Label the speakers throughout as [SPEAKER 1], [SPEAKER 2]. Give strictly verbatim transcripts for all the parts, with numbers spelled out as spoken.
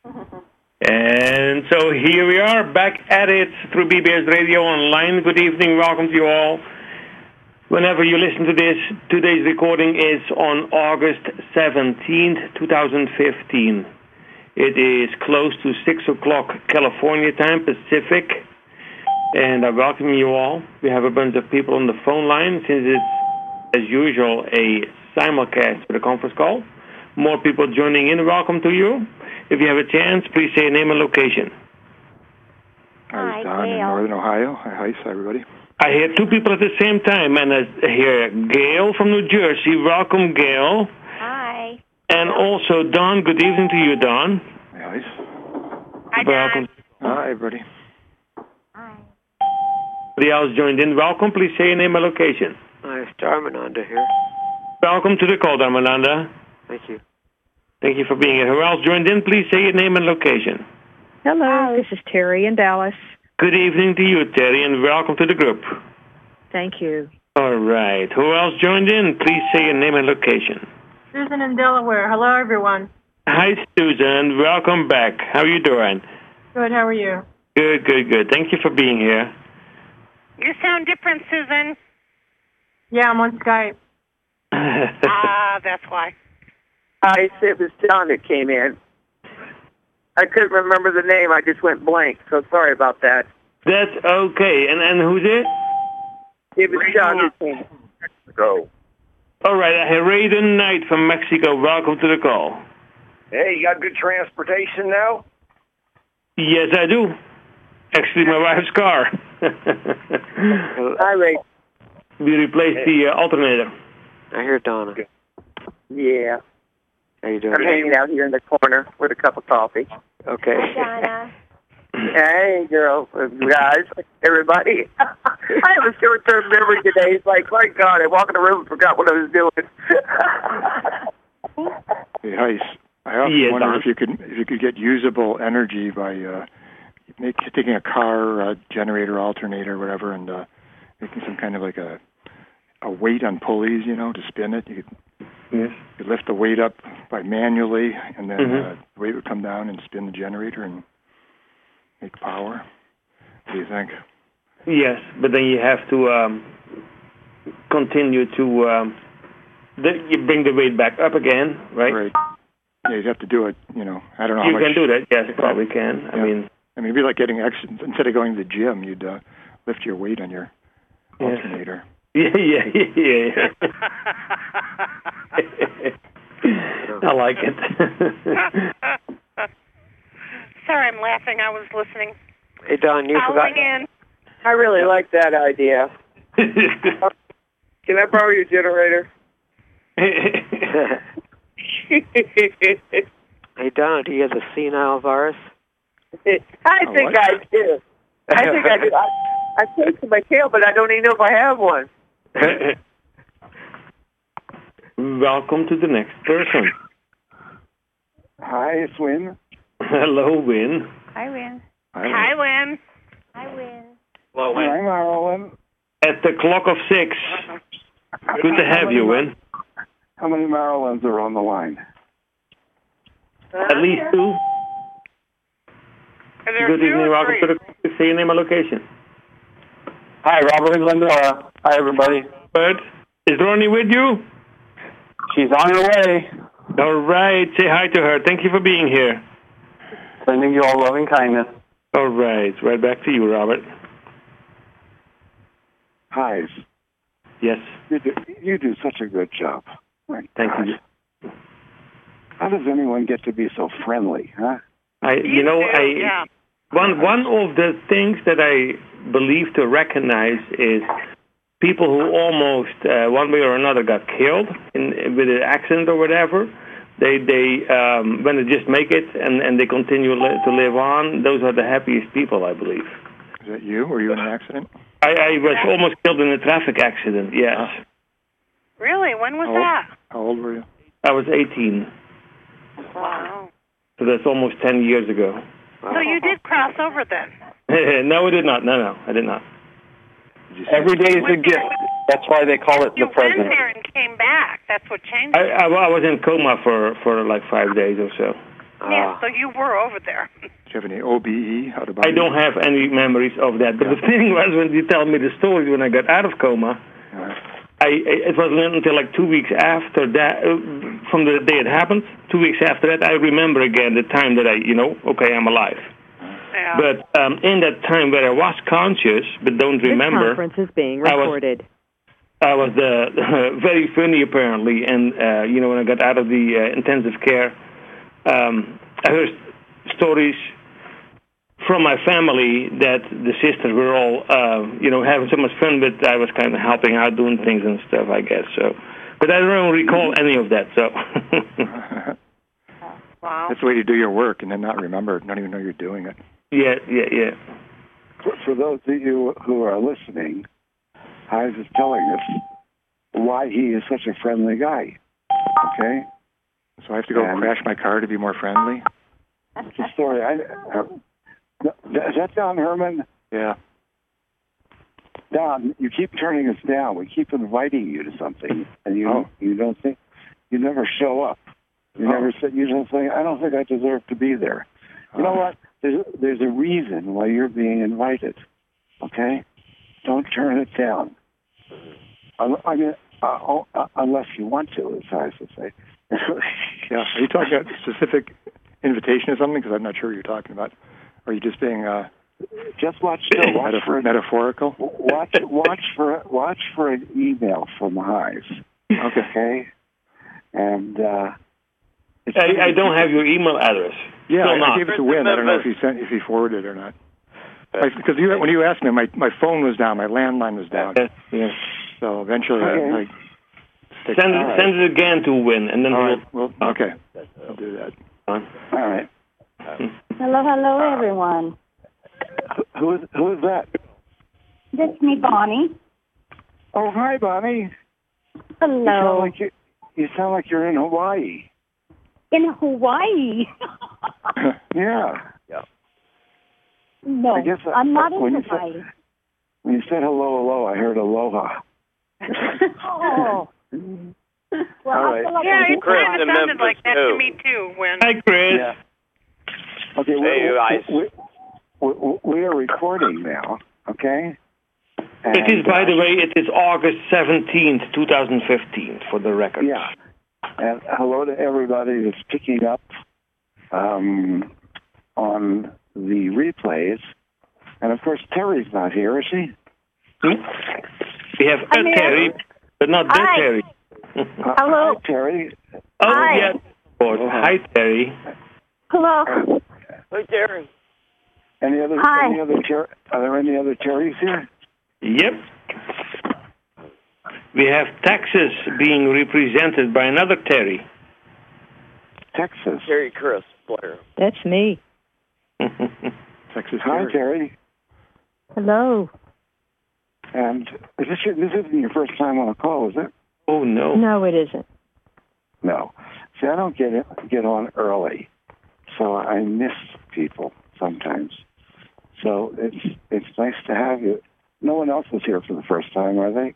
[SPEAKER 1] And so here we are, back at it through B B S Radio Online. Good evening, welcome to you all. Whenever you listen to this, today's recording is on August seventeenth, twenty fifteen. It is close to six o'clock California time, Pacific. And I welcome you all. We have a bunch of people on the phone line since it's, as usual, a simulcast for the conference call. More people joining in. Welcome to you. If you have a chance, please say your name and location.
[SPEAKER 2] Hi, it's Don in Northern Ohio. Hi, hi, everybody.
[SPEAKER 1] I hear two people at the same time, and I hear Gail from New Jersey. Welcome, Gail.
[SPEAKER 3] Hi.
[SPEAKER 1] And also Don. Good evening to you, Don.
[SPEAKER 2] Hi.
[SPEAKER 3] Hi,
[SPEAKER 1] Welcome.
[SPEAKER 3] Don.
[SPEAKER 2] Hi, everybody.
[SPEAKER 3] Hi.
[SPEAKER 1] Somebody else joined in. Welcome. Please say your name and location.
[SPEAKER 4] Hi, it's Dharmananda here.
[SPEAKER 1] Welcome to the call, Dharmananda.
[SPEAKER 4] Thank you.
[SPEAKER 1] Thank you for being here. Who else joined in? Please say your name and location.
[SPEAKER 5] Hello, Hi. This is Terry in Dallas.
[SPEAKER 1] Good evening to you, Terry, and welcome to the group.
[SPEAKER 5] Thank you.
[SPEAKER 1] All right. Who else joined in? Please say your name and location.
[SPEAKER 6] Susan in Delaware. Hello, everyone.
[SPEAKER 1] Hi, Susan. Welcome back. How are you doing?
[SPEAKER 6] Good. How are you?
[SPEAKER 1] Good, good, good. Thank you for being here.
[SPEAKER 3] You sound different, Susan.
[SPEAKER 6] Yeah, I'm on Skype.
[SPEAKER 3] Ah, that's why.
[SPEAKER 7] Hi, it was John that came in. I couldn't remember the name. I just went blank, so sorry about that.
[SPEAKER 1] That's okay. And and who's it?
[SPEAKER 7] It was John that came in.
[SPEAKER 8] Mexico.
[SPEAKER 1] All right. I have Raiden Knight from Mexico. Welcome to the call.
[SPEAKER 8] Hey, you got good transportation now?
[SPEAKER 1] Yes, I do. Actually, my wife's car.
[SPEAKER 7] Hi, Ray.
[SPEAKER 1] We replaced the uh, alternator.
[SPEAKER 4] I hear Donna.
[SPEAKER 7] Yeah.
[SPEAKER 4] How you doing?
[SPEAKER 7] I'm hanging out here in the corner with a cup of coffee.
[SPEAKER 4] Okay.
[SPEAKER 3] Hi, Donna.
[SPEAKER 7] Hey, girls, guys, everybody. I have a short-term memory today. It's like, my God, I walked in the room and forgot what I was doing.
[SPEAKER 2] Hey, hi. I often
[SPEAKER 1] Yes,
[SPEAKER 2] wonder
[SPEAKER 1] Don.
[SPEAKER 2] if you could if you could get usable energy by uh, make, taking a car, a generator, alternator, whatever, and uh, making some kind of like a a weight on pulleys, you know, to spin it. You could,
[SPEAKER 1] Yes.
[SPEAKER 2] you could lift the weight up by manually, and then
[SPEAKER 1] Mhm.
[SPEAKER 2] uh, the weight would come down and spin the generator and make power. What do you think?
[SPEAKER 1] Yes, but then you have to um, continue to um, the, you bring the weight back up again, right?
[SPEAKER 2] Right. Yeah, you'd have to do it, you know, I don't know
[SPEAKER 1] You
[SPEAKER 2] how much.
[SPEAKER 1] can do that. Yes, you probably can. I
[SPEAKER 2] Yeah.
[SPEAKER 1] mean,
[SPEAKER 2] I mean, it'd be like getting extra, instead of going to the gym, you'd uh, lift your weight on your
[SPEAKER 1] Yes.
[SPEAKER 2] alternator.
[SPEAKER 1] yeah, yeah, yeah, yeah. I like it.
[SPEAKER 3] Sorry, I'm laughing. I was listening.
[SPEAKER 4] Hey, Don, you
[SPEAKER 3] Calling
[SPEAKER 4] forgot.
[SPEAKER 3] in.
[SPEAKER 7] I really like that idea. Can I borrow your generator?
[SPEAKER 4] Hey, Donna, do you have the senile virus?
[SPEAKER 7] I
[SPEAKER 2] Oh,
[SPEAKER 7] think
[SPEAKER 2] what?
[SPEAKER 7] I do. I think I do. I, I take to my tail, but I don't even know if I have one.
[SPEAKER 1] Welcome to the next person.
[SPEAKER 8] Hi, it's Win.
[SPEAKER 1] Hello, Win.
[SPEAKER 3] Hi, Win.
[SPEAKER 2] I
[SPEAKER 3] Hi, Win. Hi, Win.
[SPEAKER 1] Hello,
[SPEAKER 8] Hi, Marilyn.
[SPEAKER 1] At the clock of six. Good to have you, Win.
[SPEAKER 8] How many Marilyns are on the line?
[SPEAKER 1] At least two.
[SPEAKER 3] Are there
[SPEAKER 1] Good
[SPEAKER 3] two
[SPEAKER 1] evening.
[SPEAKER 3] or
[SPEAKER 1] Welcome
[SPEAKER 3] three?
[SPEAKER 1] to the say your name and location.
[SPEAKER 8] Hi, Robert and Glendora. Hi, everybody.
[SPEAKER 1] But is Ronnie with you?
[SPEAKER 8] She's on her way.
[SPEAKER 1] All right. Say hi to her. Thank you for being here.
[SPEAKER 8] Sending you all loving kindness.
[SPEAKER 1] All right. Right back to you, Robert.
[SPEAKER 8] Hi.
[SPEAKER 1] Yes.
[SPEAKER 8] You do, you do such a good job. My
[SPEAKER 1] Thank
[SPEAKER 8] gosh.
[SPEAKER 1] you.
[SPEAKER 8] How does anyone get to be so friendly, huh?
[SPEAKER 1] I, you know,
[SPEAKER 3] do,
[SPEAKER 1] I
[SPEAKER 3] yeah.
[SPEAKER 1] one one of the things that I believe to recognize is people who almost uh, one way or another got killed in with an accident or whatever. They they um, when they just make it and, and they continue li- to live on. Those are the happiest people, I believe.
[SPEAKER 2] Is that you? Were you in an accident?
[SPEAKER 1] I, I was almost killed in a traffic accident. Yes,
[SPEAKER 3] Really? When was
[SPEAKER 2] How old?
[SPEAKER 3] that?
[SPEAKER 2] How old were you?
[SPEAKER 1] I was eighteen,
[SPEAKER 3] Wow.
[SPEAKER 1] so that's almost ten years ago.
[SPEAKER 3] So you did cross over then?
[SPEAKER 1] No, I did not. No, no, I did not.
[SPEAKER 2] Did you
[SPEAKER 8] Every day is a gift. That's why they call it
[SPEAKER 3] You
[SPEAKER 8] the present.
[SPEAKER 3] went there and came back. That's what changed
[SPEAKER 1] I,
[SPEAKER 3] it.
[SPEAKER 1] I, I was in coma for, for like five days or so.
[SPEAKER 3] Yeah, so you were over there.
[SPEAKER 2] Do you have any O B E? Out of
[SPEAKER 1] I don't have any memories of that. But
[SPEAKER 2] Yeah.
[SPEAKER 1] the thing was, when you tell me the story when I got out of coma,
[SPEAKER 2] Uh,
[SPEAKER 1] I, it wasn't until like two weeks after that, uh, from the day it happened, two weeks after that, I remember again the time that I, you know, okay, I'm alive.
[SPEAKER 3] Yeah.
[SPEAKER 1] But um, in that time where I was conscious but don't remember,
[SPEAKER 9] This conference is being
[SPEAKER 1] I was-
[SPEAKER 9] recorded.
[SPEAKER 1] I was uh, very funny apparently, and uh, you know, when I got out of the uh, intensive care, um, I heard stories from my family that the sisters were all, uh, you know, having so much fun, but I was kind of helping out, doing things and stuff, I guess. So, but I don't recall any of that. So,
[SPEAKER 3] Wow.
[SPEAKER 2] that's the way you do your work, and then not remember it, not even know you're doing it.
[SPEAKER 1] yeah, yeah, yeah.
[SPEAKER 8] For, for those of you who are listening, Heise is telling us why he is such a friendly guy. Okay?
[SPEAKER 2] So I have to go
[SPEAKER 8] And-
[SPEAKER 2] crash my car to be more friendly?
[SPEAKER 8] It's a story. I, uh, is that Don Herman?
[SPEAKER 2] Yeah.
[SPEAKER 8] Don, you keep turning us down. We keep inviting you to something, and you
[SPEAKER 2] Oh.
[SPEAKER 8] you don't think you never show up. You
[SPEAKER 2] Oh.
[SPEAKER 8] never said you don't think I don't think I deserve to be there. You know
[SPEAKER 2] Oh.
[SPEAKER 8] what? There's there's a reason why you're being invited. Okay, don't turn it down. I, I mean, uh, uh, unless you want to, as I should say.
[SPEAKER 2] Yeah. Are you talking about a specific invitation or something? Because I'm not sure what you're talking about. Or are you just being uh,
[SPEAKER 8] Just watch. No, watch
[SPEAKER 2] metaf-
[SPEAKER 8] for
[SPEAKER 2] metaphorical?
[SPEAKER 8] watch watch for watch for an email from Heise.
[SPEAKER 2] Okay.
[SPEAKER 8] Okay, and uh, it's
[SPEAKER 1] I, I don't have your email address.
[SPEAKER 2] Yeah,
[SPEAKER 1] Still
[SPEAKER 2] I,
[SPEAKER 1] not.
[SPEAKER 2] I gave it to Win. I don't know if he sent, if he forwarded it or not. Because you, when you asked me, my my phone was down, my landline was down.
[SPEAKER 1] Yes, yes.
[SPEAKER 2] So eventually,
[SPEAKER 8] Okay.
[SPEAKER 2] I, I stick-
[SPEAKER 1] Send,
[SPEAKER 8] All right.
[SPEAKER 1] send it again to Win, and then
[SPEAKER 2] All
[SPEAKER 1] we'll.
[SPEAKER 2] right. Well, okay. I'll do that.
[SPEAKER 8] all right.
[SPEAKER 10] Hello, hello, everyone.
[SPEAKER 8] Who is who is that?
[SPEAKER 10] This is me, Bonnie.
[SPEAKER 8] Oh, hi, Bonnie. You sound
[SPEAKER 10] Hello.
[SPEAKER 8] like you, you sound like you're in Hawaii.
[SPEAKER 10] In Hawaii.
[SPEAKER 8] Yeah.
[SPEAKER 10] No,
[SPEAKER 8] I guess I-
[SPEAKER 10] I'm not in
[SPEAKER 8] when you
[SPEAKER 10] Hawaii.
[SPEAKER 8] said- When you said hello, hello, I heard aloha.
[SPEAKER 10] Oh. Well,
[SPEAKER 8] All
[SPEAKER 10] I
[SPEAKER 8] right.
[SPEAKER 10] feel like
[SPEAKER 3] Yeah,
[SPEAKER 10] I'm
[SPEAKER 3] it
[SPEAKER 4] Chris
[SPEAKER 3] kind of
[SPEAKER 4] in
[SPEAKER 3] sounded
[SPEAKER 4] Memphis,
[SPEAKER 3] like that
[SPEAKER 4] too.
[SPEAKER 3] to me too. When
[SPEAKER 1] Hi, Chris.
[SPEAKER 8] Yeah. Okay,
[SPEAKER 4] Hey,
[SPEAKER 8] we're,
[SPEAKER 4] guys.
[SPEAKER 8] we, we, we are recording now, okay?
[SPEAKER 1] It is,
[SPEAKER 8] And,
[SPEAKER 1] by
[SPEAKER 8] uh,
[SPEAKER 1] the way, it is August seventeenth, twenty fifteen, for the record.
[SPEAKER 8] Yeah. And hello to everybody that's picking up um, on the replays. And, of course, Terry's not here, is she?
[SPEAKER 1] Hmm? We have
[SPEAKER 10] I'm
[SPEAKER 1] a
[SPEAKER 10] here.
[SPEAKER 1] Terry, but not the
[SPEAKER 10] Hi.
[SPEAKER 1] Terry.
[SPEAKER 8] Uh,
[SPEAKER 10] Hello.
[SPEAKER 8] Hi, Terry.
[SPEAKER 1] Oh,
[SPEAKER 10] Hi.
[SPEAKER 1] yes. Of course. Hi, Terry.
[SPEAKER 10] Hello.
[SPEAKER 4] Hey, Terry.
[SPEAKER 8] Any other,
[SPEAKER 10] Hi.
[SPEAKER 8] any other Ter- are there any other Terrys here?
[SPEAKER 1] Yep. We have Texas being represented by another Terry.
[SPEAKER 8] Texas.
[SPEAKER 4] Terry Chris Blair.
[SPEAKER 9] That's me.
[SPEAKER 2] Texas.
[SPEAKER 8] Hi,
[SPEAKER 2] Terry.
[SPEAKER 8] Terry.
[SPEAKER 5] Hello.
[SPEAKER 8] And is this, your, this isn't your first time on a call, is it?
[SPEAKER 1] Oh, no.
[SPEAKER 5] No, it isn't.
[SPEAKER 8] No. See, I don't get it, get on early, so I miss people sometimes. So it's it's nice to have you. No one else is here for the first time, are they?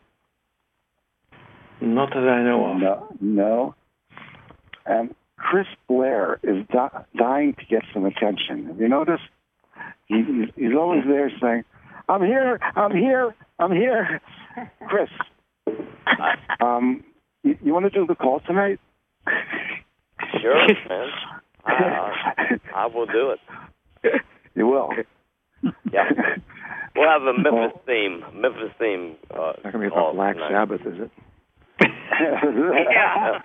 [SPEAKER 1] Not that I know of.
[SPEAKER 8] No. No. And Chris Blair is di- dying to get some attention. Have you noticed? He, he's, he's always there saying, "I'm here, I'm here, I'm here." Chris, um, you, you want to do the call tonight?
[SPEAKER 4] Sure, man. I, I will do it.
[SPEAKER 8] You will.
[SPEAKER 4] Yeah. We'll have a Memphis theme. Memphis theme. Uh,
[SPEAKER 2] It's not going to be
[SPEAKER 4] call
[SPEAKER 2] about Black
[SPEAKER 4] tonight.
[SPEAKER 2] Sabbath, is it?
[SPEAKER 3] yeah.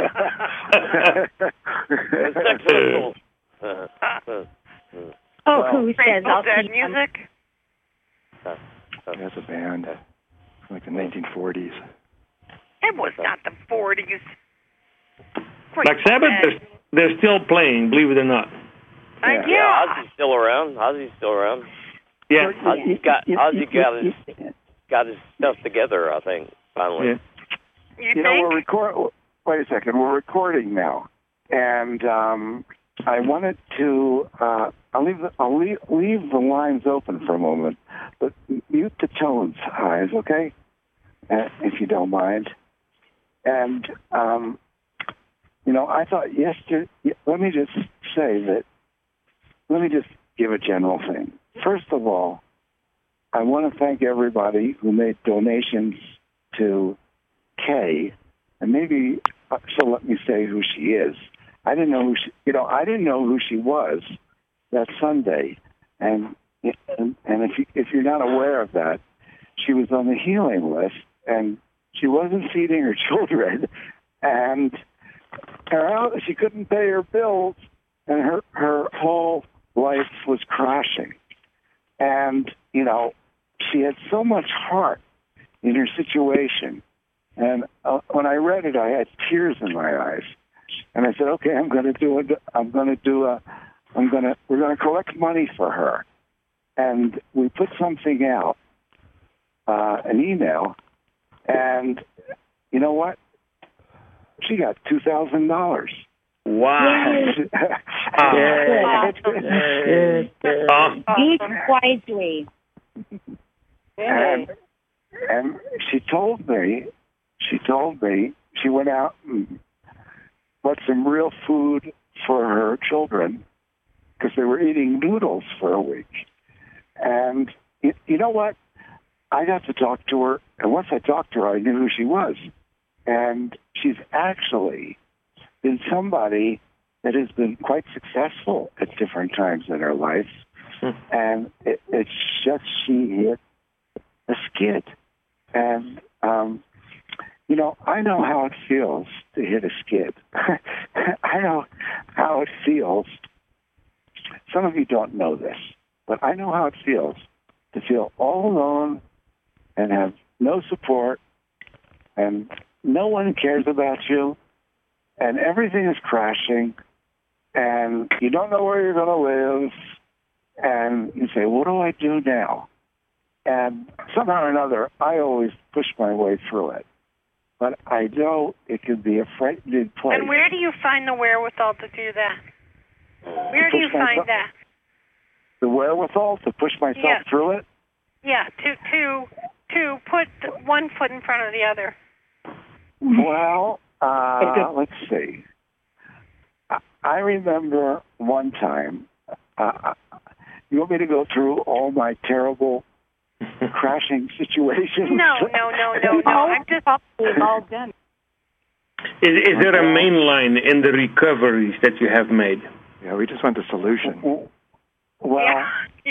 [SPEAKER 4] Sex pistols. Uh, uh,
[SPEAKER 10] Oh,
[SPEAKER 8] Well,
[SPEAKER 10] who says
[SPEAKER 3] Grateful
[SPEAKER 10] I'll
[SPEAKER 3] Dead
[SPEAKER 10] keep
[SPEAKER 3] music.
[SPEAKER 4] uh, uh,
[SPEAKER 2] That's a band from like the nineteen forties.
[SPEAKER 3] It was not the forties.
[SPEAKER 1] Black Sabbath, they're, they're still playing, believe it or not.
[SPEAKER 3] Uh,
[SPEAKER 8] Yeah.
[SPEAKER 4] yeah, Ozzy's still around. Ozzy's still around.
[SPEAKER 1] Yeah.
[SPEAKER 4] Ozzy's got Ozzy got his got his stuff together. I think finally.
[SPEAKER 1] Yeah.
[SPEAKER 3] You,
[SPEAKER 8] You know,
[SPEAKER 3] think?
[SPEAKER 8] we're record. Wait a second. We're recording now, and um, I wanted to. Uh, I'll leave. The, I'll leave, leave the lines open for a moment, but mute the tones, Heise, okay? Uh, if you don't mind. And um, you know, I thought yesterday. Let me just say that, let me just give a general thing. First of all, I want to thank everybody who made donations to Kay, and maybe she'll let me say who she is. I didn't know who she, you know, I didn't know who she was that Sunday, and and, and if you, if you're not aware of that, she was on the healing list, and she wasn't feeding her children, and her, she couldn't pay her bills, and her her whole life was crashing. And, you know, she had so much heart in her situation. And uh, when I read it, I had tears in my eyes. And I said, okay, I'm going to do it. I'm going to do a, I'm going to, we're going to collect money for her. And we put something out, uh, an email, and you know what? She got two thousand dollars.
[SPEAKER 1] Wow.
[SPEAKER 10] Wow.
[SPEAKER 1] Uh,
[SPEAKER 10] Use wisely.
[SPEAKER 8] And, and she told me, she told me she went out and bought some real food for her children because they were eating noodles for a week. And you, you know what? I got to talk to her, and once I talked to her, I knew who she was. And she's actually been somebody that has been quite successful at different times in her life. And it, it's just she hit a skid. And, um, you know, I know how it feels to hit a skid. I know how it feels. Some of you don't know this, but I know how it feels to feel all alone and have no support, and no one cares about you, and everything is crashing, and you don't know where you're going to live, and you say, what do I do now? And somehow or another, I always push my way through it. But I know it can be a frightening place.
[SPEAKER 3] And where do you find the wherewithal to do that? Where do you find that?
[SPEAKER 8] The wherewithal to push myself
[SPEAKER 3] Yeah.
[SPEAKER 8] through it?
[SPEAKER 3] Yeah, to to to put one foot in front of the other.
[SPEAKER 8] Well, uh, let's see. I, I remember one time, uh, you want me to go through all my terrible crashing situations?
[SPEAKER 3] No, no, no, no, no. I'm just
[SPEAKER 10] We've all done.
[SPEAKER 1] is, is there a main line in the recoveries that you have made?
[SPEAKER 2] Yeah, we just want the solution.
[SPEAKER 8] Well,
[SPEAKER 3] yeah.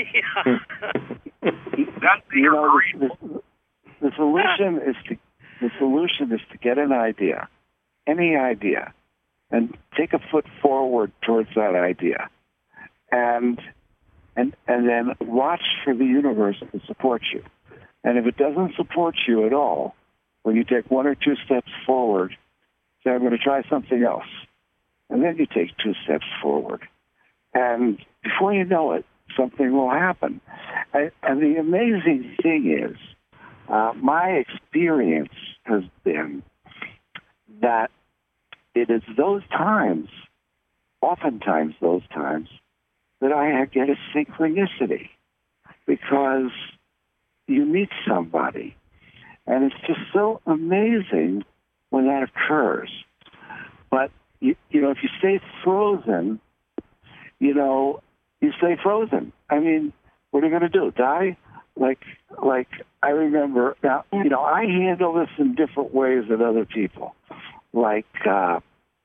[SPEAKER 3] yeah.
[SPEAKER 8] you know, the, the, the solution is to the solution is to get an idea, any idea, and take a foot forward towards that idea, and and and then watch for the universe to support you. And if it doesn't support you at all, when you take one or two steps forward, say, I'm going to try something else, and then you take two steps forward, and before you know it, something will happen. And, and the amazing thing is, uh, my experience has been that it is those times, oftentimes those times, that I get a synchronicity, because you meet somebody, and it's just so amazing when that occurs. But, you, you know, if you stay frozen, you know, you stay frozen. I mean, what are you going to do? Die? Like, like I remember, now, you know, I handle this in different ways than other people. Like, uh,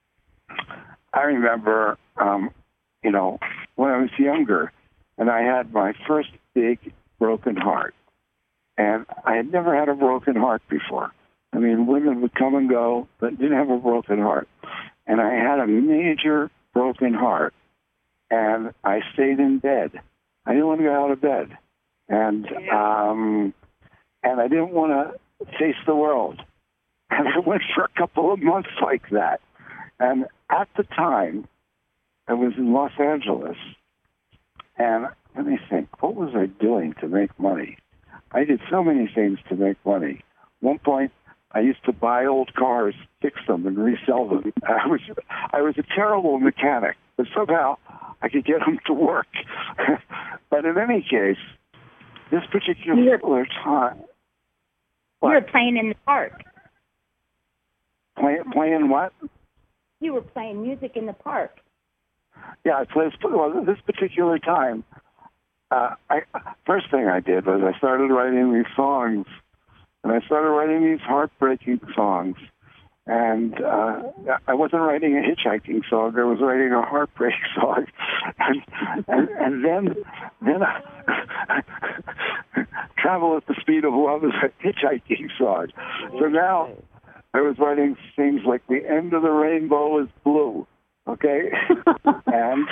[SPEAKER 8] I remember, um, you know, when I was younger, and I had my first big broken heart. And I had never had a broken heart before. I mean, women would come and go, but didn't have a broken heart. And I had a major broken heart. And I stayed in bed. I didn't want to get out of bed. And um, and I didn't want to face the world. And I went for a couple of months like that. And at the time, I was in Los Angeles. And let me think, what was I doing to make money? I did so many things to make money. One point, I used to buy old cars, fix them, and resell them. I was I was a terrible mechanic, but somehow I could get them to work. But in any case, this particular time...
[SPEAKER 10] You were playing in the park.
[SPEAKER 8] Play, playing what?
[SPEAKER 10] You were playing music in the park.
[SPEAKER 8] yeah, I played. Well, this particular time, uh, I first thing I did was I started writing these songs, and I started writing these heartbreaking songs. And uh, I wasn't writing a hitchhiking song; I was writing a heartbreak song. And and, and then then I, Travel at the Speed of Love is a hitchhiking song. So now I was writing things like "The End of the Rainbow is Blue." Okay, and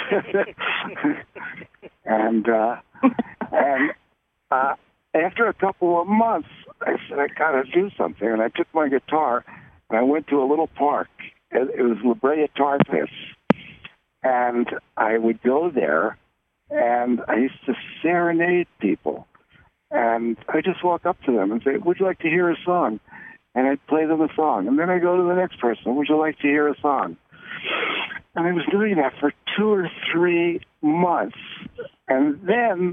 [SPEAKER 8] and uh, and uh, after a couple of months, I said I gotta do something, and I took my guitar and I went to a little park. It was La Brea Tar Pits, and I would go there, and I used to serenade people, and I just walk up to them and say, "Would you like to hear a song?" And I'd play them a song, and then I go to the next person, "Would you like to hear a song?" And I was doing that for two or three months. And then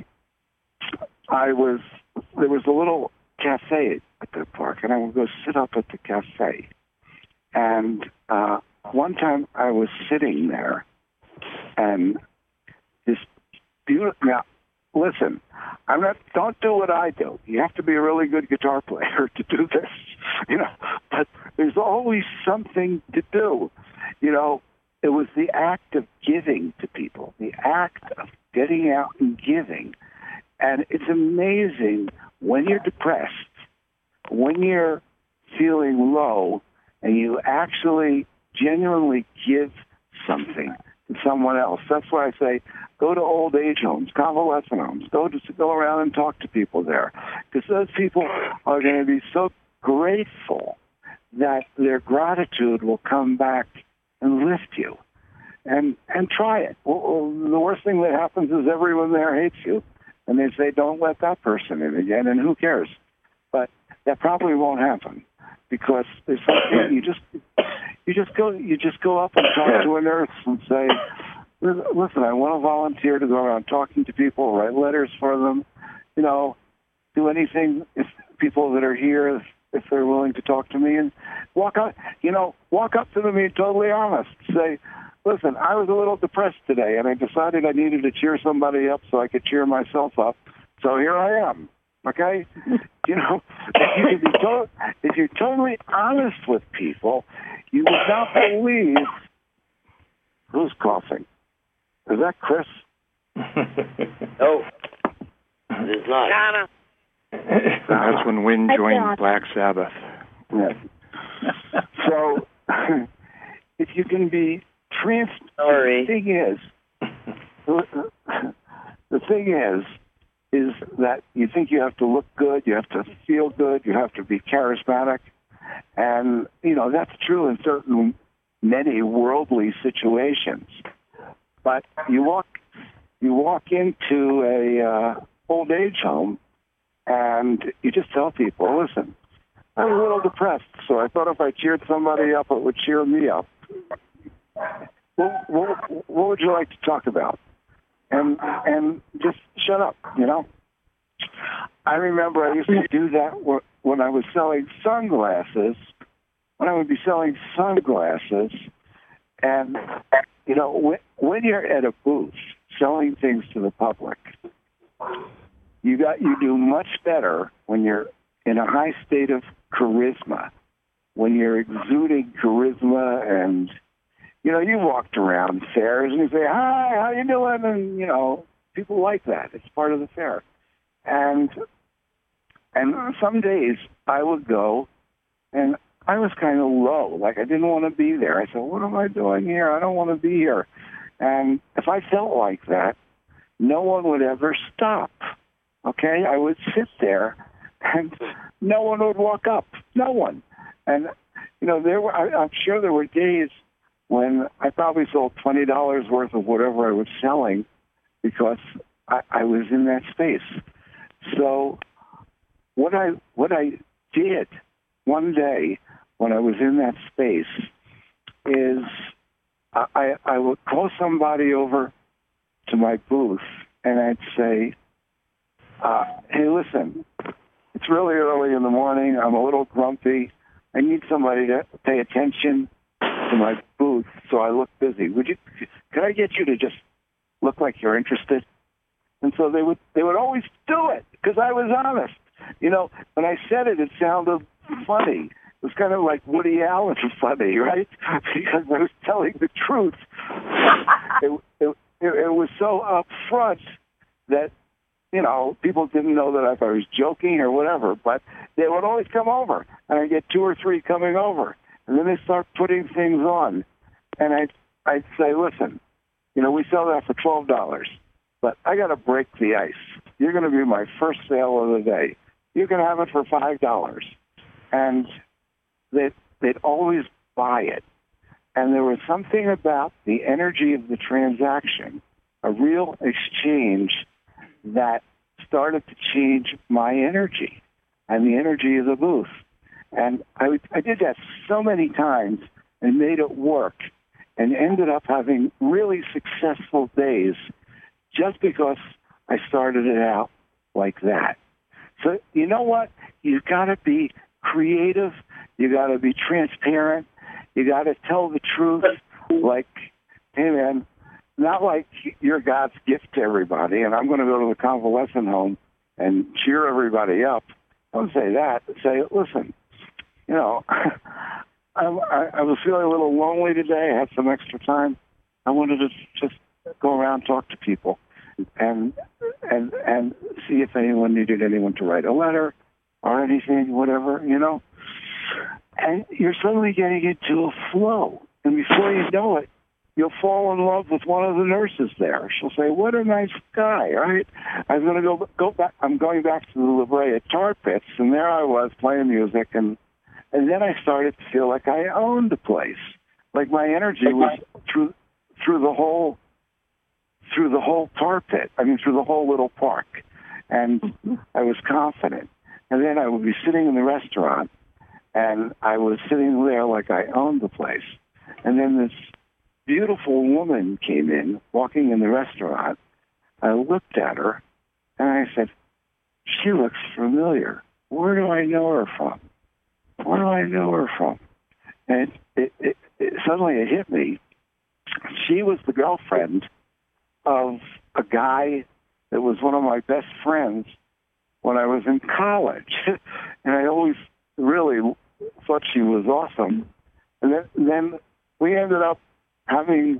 [SPEAKER 8] I was, there was a little cafe at the park, and I would go sit up at the cafe. And uh, one time I was sitting there, and this beautiful, now, listen, I'm not, don't do what I do. You have to be a really good guitar player to do this, you know, but there's always something to do, you know. It was the act of giving to people, the act of getting out and giving. And it's amazing when you're depressed, when you're feeling low, and you actually genuinely give something to someone else. That's why I say go to old age homes, convalescent homes, go to go around and talk to people there. Because those people are going to be so grateful that their gratitude will come back and lift you, and and try it. Well, the worst thing that happens is everyone there hates you, and they say, "Don't let that person in again." And who cares? But that probably won't happen because there's something you just you just go you just go up and talk to a nurse and say, "Listen, I want to volunteer to go around talking to people, write letters for them, you know, do anything if people that are here." If they're willing to talk to me, and walk up, you know, walk up to them and be totally honest. Say, "Listen, I was a little depressed today, and I decided I needed to cheer somebody up so I could cheer myself up. So here I am." Okay, you know, if you can be to- if you're totally honest with people, you will not believe who's coughing. Is that Chris?
[SPEAKER 4] No, it is not.
[SPEAKER 3] Donna.
[SPEAKER 2] That's when Wynn joined Black Sabbath.
[SPEAKER 8] Yeah. So, if you can be trans,
[SPEAKER 4] Sorry.
[SPEAKER 8] the thing is, the thing is, is that you think you have to look good, you have to feel good, you have to be charismatic, and you know that's true in certain many worldly situations. But you walk, you walk into a uh, old age home. And you just tell people, "Listen, I'm a little depressed, so I thought if I cheered somebody up, it would cheer me up. What, what, what would you like to talk about?" And and just shut up, you know. I remember I used to do that when I was selling sunglasses. When I would be selling sunglasses, and you know, when, when you're at a booth selling things to the public, You got you do much better when you're in a high state of charisma, when you're exuding charisma, and you know you walked around fairs and you say, "Hi, how you doing?" And you know people like that. It's part of the fair. And and some days I would go, and I was kind of low, like I didn't want to be there. I said, "What am I doing here? I don't want to be here." And if I felt like that, no one would ever stop. Okay, I would sit there, and no one would walk up. No one. And you know, there were. I, I'm sure there were days when I probably sold twenty dollars worth of whatever I was selling because I, I was in that space. So what I what I did one day when I was in that space is I, I, I would call somebody over to my booth, and I'd say, Uh, "Hey, listen, it's really early in the morning. I'm a little grumpy. I need somebody to pay attention to my booth so I look busy. Would you? Could I get you to just look like you're interested? And so they would they would always do it because I was honest. You know, when I said it, it sounded funny. It was kind of like Woody Allen funny, right? Because I was telling the truth. it, it, it, it was so upfront that, you know, people didn't know that if I was joking or whatever, but they would always come over, and I'd get two or three coming over, and then they start putting things on, and I'd, I'd say, listen, you know, we sell that for twelve dollars, but I got to break the ice. You're going to be my first sale of the day. You can have it for five dollars. And they'd, they'd always buy it. And there was something about the energy of the transaction, a real exchange, that started to change my energy and the energy of the booth. And I, I did that so many times and made it work and ended up having really successful days just because I started it out like that. So you know what? You've got to be creative. You got to be transparent. You got to tell the truth. Like, hey, man, not like you're God's gift to everybody, and I'm going to go to the convalescent home and cheer everybody up. Don't say that. Say, listen, you know, I, I, I was feeling a little lonely today. I had some extra time. I wanted to just go around, talk to people, and and and see if anyone needed anyone to write a letter or anything, whatever, you know. And you're suddenly getting into a flow, and before you know it, you'll fall in love with one of the nurses there. She'll say, "What a nice guy!" Right? I'm going to go go back. I'm going back to the La Brea Tar Pits, and there I was playing music, and and then I started to feel like I owned the place, like my energy was through through the whole through the whole tar pit. I mean, through the whole little park, and I was confident. And then I would be sitting in the restaurant, and I was sitting there like I owned the place. And then this beautiful woman came in, walking in the restaurant. I looked at her, and I said, "She looks familiar. Where do I know her from? Where do I know her from?" And it, it, it, suddenly it hit me. She was the girlfriend of a guy that was one of my best friends when I was in college. And I always really thought she was awesome. And then, then we ended up having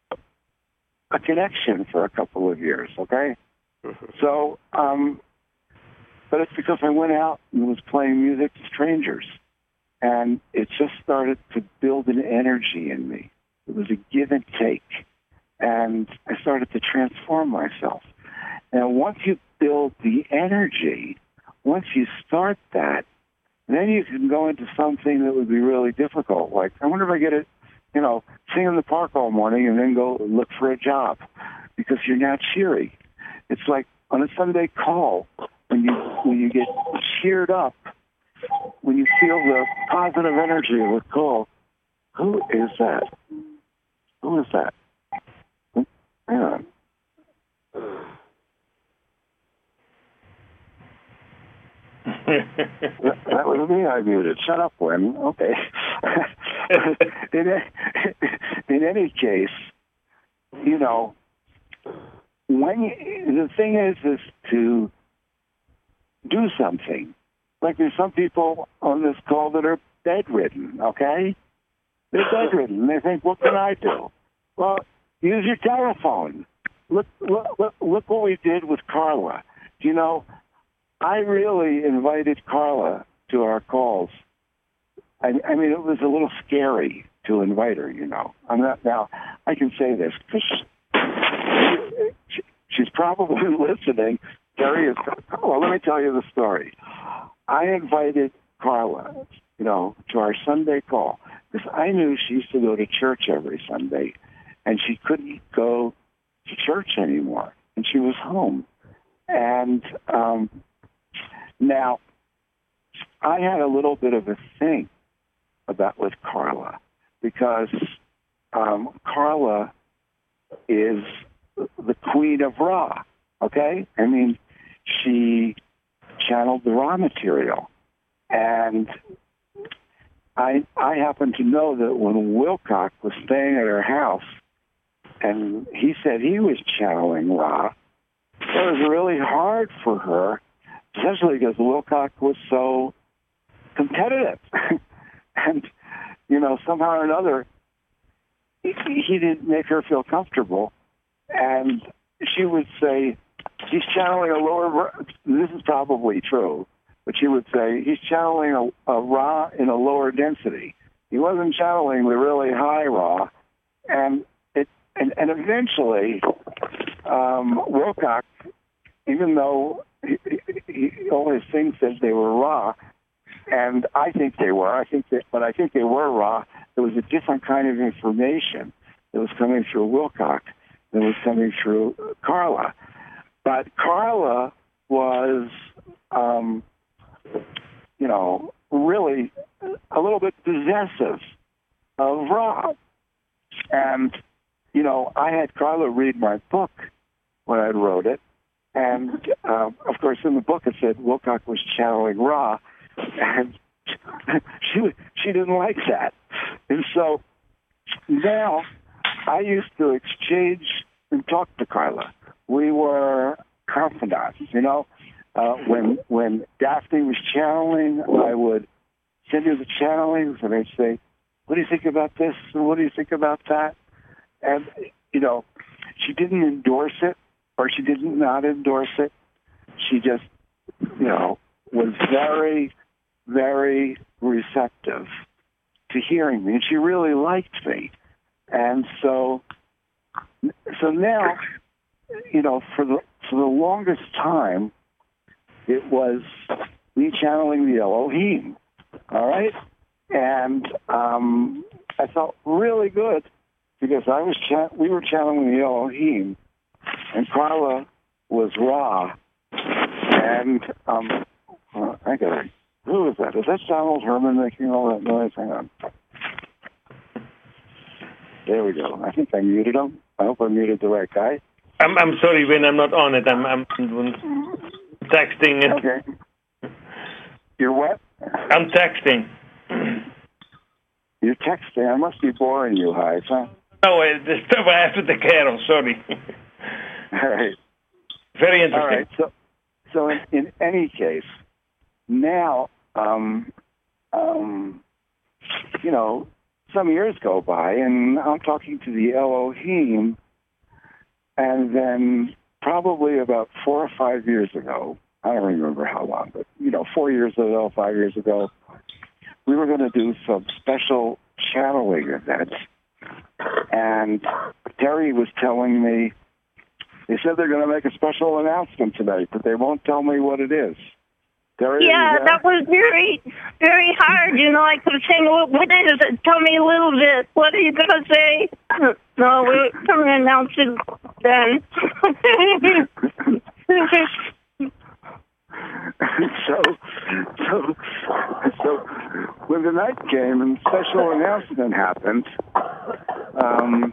[SPEAKER 8] a connection for a couple of years, okay? Mm-hmm. So, um, but it's because I went out and was playing music to strangers. And it just started to build an energy in me. It was a give and take. And I started to transform myself. And once you build the energy, once you start that, then you can go into something that would be really difficult. Like, I wonder if I get it, you know, sing in the park all morning and then go look for a job because you're now cheery. It's like on a Sunday call, when you when you get cheered up, when you feel the positive energy of a call, who is that? Who is that? Hang on. that, that was me I muted. Shut up, Wynn. Okay. in, in any case, you know, when you, the thing is, is to do something. Like there's some people on this call that are bedridden, okay? They're bedridden. They think, what can I do? Well, use your telephone. Look, look, look, look what we did with Carla. You know, I really invited Carla to our calls. I, I mean, it was a little scary to invite her, you know. I'm not, now, I can say this, because she, she's probably listening. Terry is, oh, well, let me tell you the story. I invited Carla, you know, to our Sunday call, because I knew she used to go to church every Sunday, and she couldn't go to church anymore, and she was home. And um, now, I had a little bit of a thing about with Carla, because um, Carla is the queen of Ra, okay? I mean, she channeled the Ra material. And I I happen to know that when Wilcock was staying at her house, and he said he was channeling Ra, it was really hard for her, especially because Wilcock was so competitive. And, you know, somehow or another, he, he didn't make her feel comfortable. And she would say, he's channeling a lower, this is probably true, but she would say, he's channeling a, a Ra in a lower density. He wasn't channeling the really high Ra. And it and, and eventually, um, Wilcock, even though he, he, all his things said they were Ra, and I think they were, I think that, but I think they were Ra, there was a different kind of information that was coming through Wilcock than was coming through Carla. But Carla was, um, you know, really a little bit possessive of Ra. And, you know, I had Carla read my book when I wrote it. And, uh, of course, in the book it said Wilcock was channeling Ra. And she she didn't like that. And so now I used to exchange and talk to Carla. We were confidants, you know. Uh, when when Daphne was channeling, I would send her the channelings, and I'd say, what do you think about this, and what do you think about that? And, you know, she didn't endorse it, or she did not endorse it. She just, you know, was very, very receptive to hearing me, and she really liked me. And so, so now, you know, for the for the longest time, it was me channeling the Elohim, all right? And um, I felt really good because I was cha- we were channeling the Elohim, and Carla was Ra. And um, uh, I got it. Who is that? Is that Donald Herman making all that noise? Hang on. There we go. I think I muted him. I hope I muted the right guy.
[SPEAKER 1] I'm I'm sorry, Win. I'm not on it. I'm I'm texting it.
[SPEAKER 8] Okay. You're what?
[SPEAKER 1] I'm texting.
[SPEAKER 8] You're texting. I must be boring you, Hive, huh?
[SPEAKER 1] No, it's the stuff I have to take care of. Sorry.
[SPEAKER 8] All right.
[SPEAKER 1] Very interesting.
[SPEAKER 8] All right. So, so in, in any case, now, um, um, you know, some years go by, and I'm talking to the Elohim, and then probably about four or five years ago, I don't remember how long, but, you know, four years ago, five years ago, we were going to do some special channeling events, and Terry was telling me, they said they're going to make a special announcement tonight, but they won't tell me what it is. Terry,
[SPEAKER 10] yeah, that was very, very hard. You know, I kept saying, well, what is it? Tell me a little bit. What are you going to say? No, we're going to announce it then.
[SPEAKER 8] so, so, so when the night came and special announcement happened, um,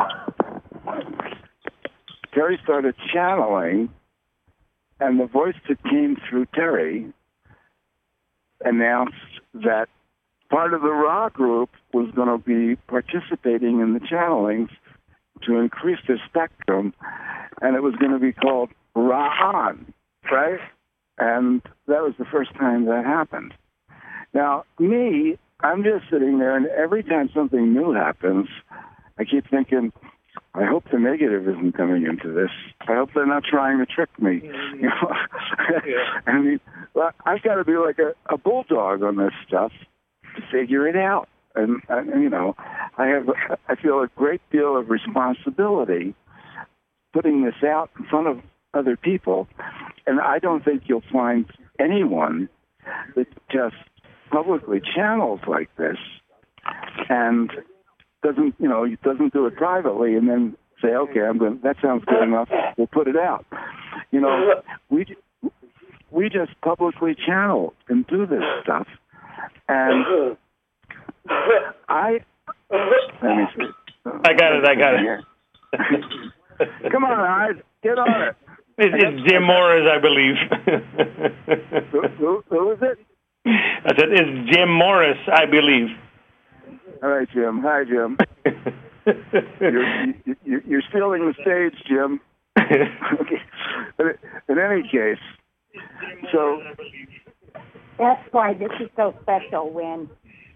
[SPEAKER 8] Terry started channeling, and the voice that came through Terry announced that part of the Ra group was going to be participating in the channelings to increase their spectrum, and it was going to be called Ra'an, right? And that was the first time that happened. Now, me, I'm just sitting there, and every time something new happens, I keep thinking, I hope the negative isn't coming into this. I hope they're not trying to trick me. You know, yeah. I mean, well, I've got to be like a, a bulldog on this stuff to figure it out. And, and you know, I have, I feel a great deal of responsibility putting this out in front of other people. And I don't think you'll find anyone that just publicly channels like this and doesn't, you know, doesn't do it privately and then say, okay, I'm going. That sounds good enough. We'll put it out. You know, we we just publicly channel and do this stuff, and I. Let me see.
[SPEAKER 1] I got it. I got it.
[SPEAKER 8] Come on, guys, get on it.
[SPEAKER 1] It's, it's Jim Morris, I believe.
[SPEAKER 8] who, who, who is it?
[SPEAKER 1] I said, it's Jim Morris, I believe.
[SPEAKER 8] All right, Jim. Hi, Jim. you're, you're, you're stealing the stage, Jim. Okay. In any case, so...
[SPEAKER 5] That's why this is so special, Win.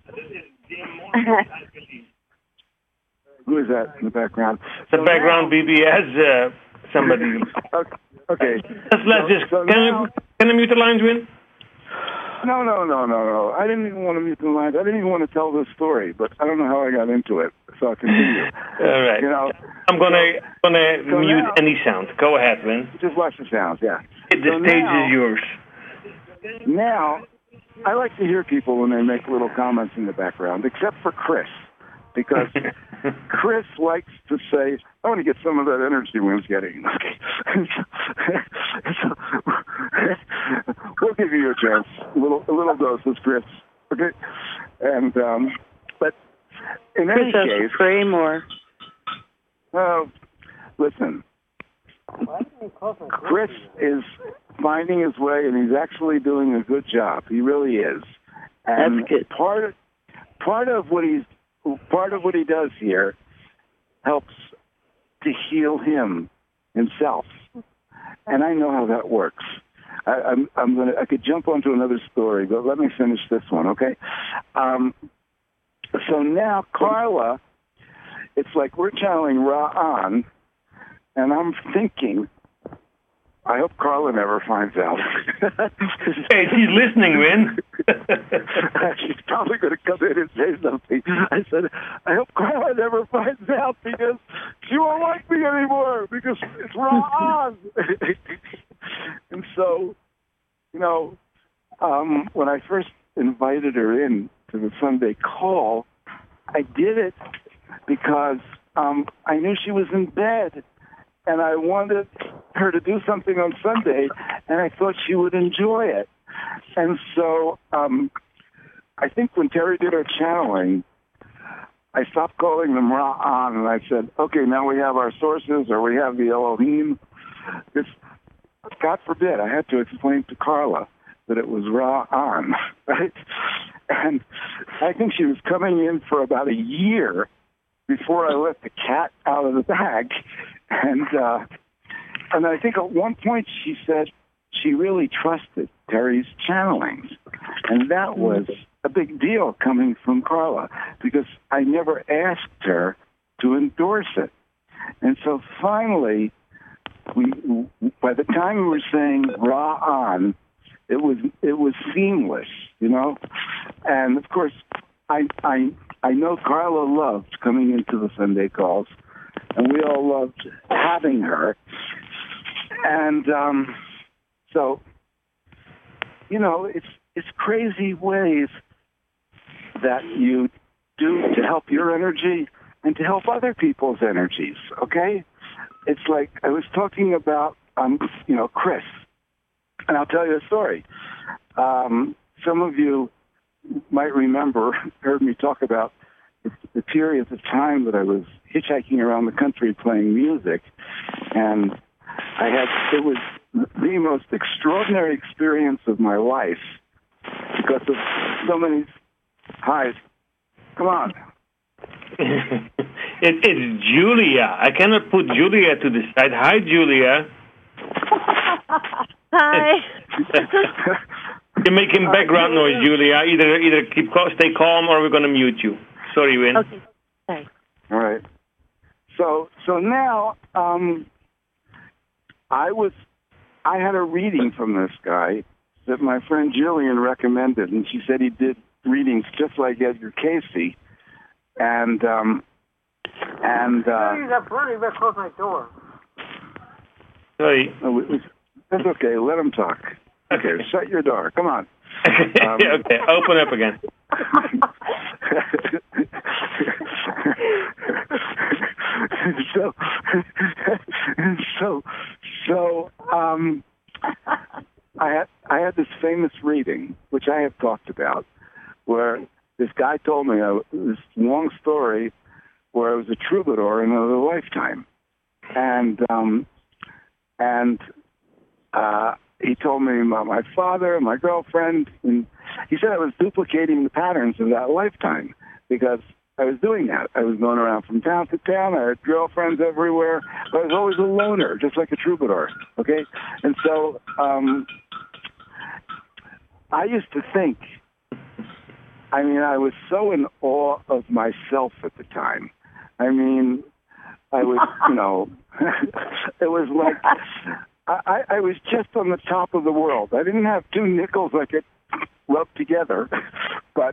[SPEAKER 8] Who is that in the background?
[SPEAKER 1] The
[SPEAKER 8] so
[SPEAKER 1] background
[SPEAKER 8] now,
[SPEAKER 1] B B S, uh, somebody.
[SPEAKER 8] Okay. okay.
[SPEAKER 1] Let's, let's
[SPEAKER 8] so,
[SPEAKER 1] just,
[SPEAKER 8] so
[SPEAKER 1] can,
[SPEAKER 8] now,
[SPEAKER 1] I, can I mute the lines, Win?
[SPEAKER 8] No, no, no, no, no. I didn't even want to mute the lines. I didn't even want to tell this story, but I don't know how I got into it, so I'll continue.
[SPEAKER 1] All right.
[SPEAKER 8] You know,
[SPEAKER 1] I'm going to
[SPEAKER 8] so,
[SPEAKER 1] gonna
[SPEAKER 8] so
[SPEAKER 1] mute
[SPEAKER 8] now,
[SPEAKER 1] any sound. Go ahead, Win.
[SPEAKER 8] Just watch the sounds, yeah.
[SPEAKER 1] The
[SPEAKER 8] so
[SPEAKER 1] stage
[SPEAKER 8] now,
[SPEAKER 1] is yours.
[SPEAKER 8] Now, I like to hear people when they make little comments in the background, except for Chris, because Chris likes to say, I want to get some of that energy Win's getting. Okay. so, we'll give you a chance, a little, a little doses, Chris. Okay? And, um, but in any
[SPEAKER 5] Chris
[SPEAKER 8] case...
[SPEAKER 5] pray more.
[SPEAKER 8] Oh, listen. Chris is finding his way, and he's actually doing a good job. He really is. And
[SPEAKER 5] That's good.
[SPEAKER 8] Part of, part of what he's part of what he does here helps to heal him himself, and I know how that works. I, I'm, I'm gonna. I could jump onto another story, but let me finish this one, okay? Um, so now, Carla, it's like we're channeling Ra-an, and I'm thinking, I hope Carla never finds out.
[SPEAKER 1] Hey, she's listening, Win.
[SPEAKER 8] She's probably going to come in and say something. I said, I hope Carla never finds out because she won't like me anymore because it's Ra-an. And so, you know, um, when I first invited her in to the Sunday call, I did it because um, I knew she was in bed. And I wanted her to do something on Sunday, and I thought she would enjoy it. And so um, I think when Terry did her channeling, I stopped calling them Ra-an, and I said, okay, now we have our sources, or we have the Elohim. This, God forbid, I had to explain to Carla that it was Ra-an, right? And I think she was coming in for about a year before I let the cat out of the bag. And uh, and I think at one point she said she really trusted Terry's channelings. And that was a big deal coming from Carla because I never asked her to endorse it. And so finally, we by the time we were saying Ra-an, it was it was seamless, you know? And of course, I I I know Carla loved coming into the Sunday calls. And we all loved having her. And um, so, you know, it's it's crazy ways that you do to help your energy and to help other people's energies, okay? It's like I was talking about, um, you know, Chris. And I'll tell you a story. Um, some of you might remember, heard me talk about the, the period of time that I was hitchhiking around the country playing music, and I had it was the most extraordinary experience of my life because of so many highs. Come on.
[SPEAKER 1] it, it's Julia. I cannot put Julia to the side. Hi, Julia.
[SPEAKER 5] Hi.
[SPEAKER 1] You're making background noise, Julia. Either either keep stay calm or we're going to mute you. Sorry, Win.
[SPEAKER 5] Okay. Sorry.
[SPEAKER 8] All right. So so now um, I was I had a reading from this guy that my friend Jillian recommended, and she said he did readings just like Edgar Casey, and um, and uh,
[SPEAKER 6] You better close my door.
[SPEAKER 1] Sorry.
[SPEAKER 8] oh, it was, that's okay. Let him talk. Okay, shut your door. Come on. Um,
[SPEAKER 1] okay, open up again.
[SPEAKER 8] so, so, so, um, I had I had this famous reading, which I have talked about, where this guy told me a, this long story where I was a troubadour in another lifetime, and um, and uh, he told me about my father, my girlfriend, and he said I was duplicating the patterns of that lifetime because I was doing that. I was going around from town to town. I had girlfriends everywhere. But I was always a loner, just like a troubadour, okay? And so um, I used to think, I mean, I was so in awe of myself at the time. I mean, I was, you know, it was like I, I was just on the top of the world. I didn't have two nickels I could rub together, but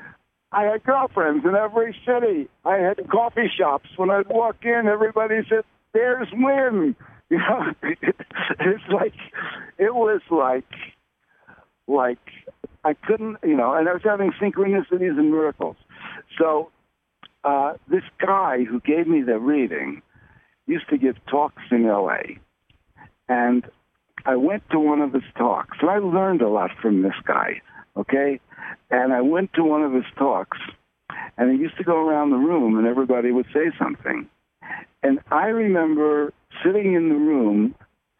[SPEAKER 8] I had girlfriends in every city. I had coffee shops. When I'd walk in, everybody said, "There's Win." You know, it's like, it was like, like I couldn't, you know, and I was having synchronicities and miracles. So uh, this guy who gave me the reading used to give talks in L A, and I went to one of his talks. So I learned a lot from this guy, okay? And I went to one of his talks, and he used to go around the room, and everybody would say something. And I remember sitting in the room,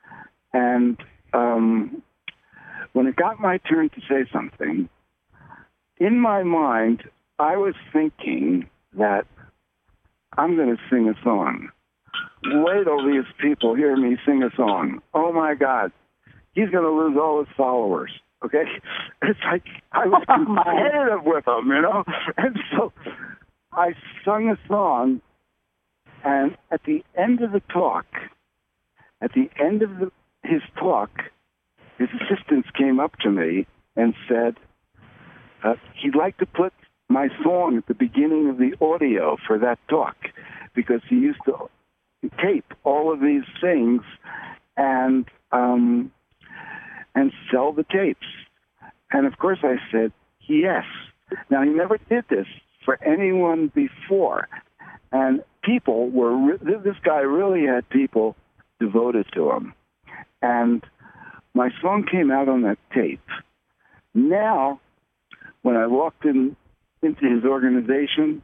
[SPEAKER 8] and um, when it got my turn to say something, in my mind, I was thinking that I'm going to sing a song. Wait till these people hear me sing a song. Oh, my God. He's going to lose all his followers, okay? It's like I was competitive with him, you know? And so I sung a song, and at the end of the talk, at the end of the, his talk, his assistants came up to me and said uh, he'd like to put my song at the beginning of the audio for that talk because he used to tape all of these things and um, and sell the tapes. And of course I said yes. Now he never did this for anyone before, and people were re- this guy really had people devoted to him, and my song came out on that tape. Now, when I walked in into his organization,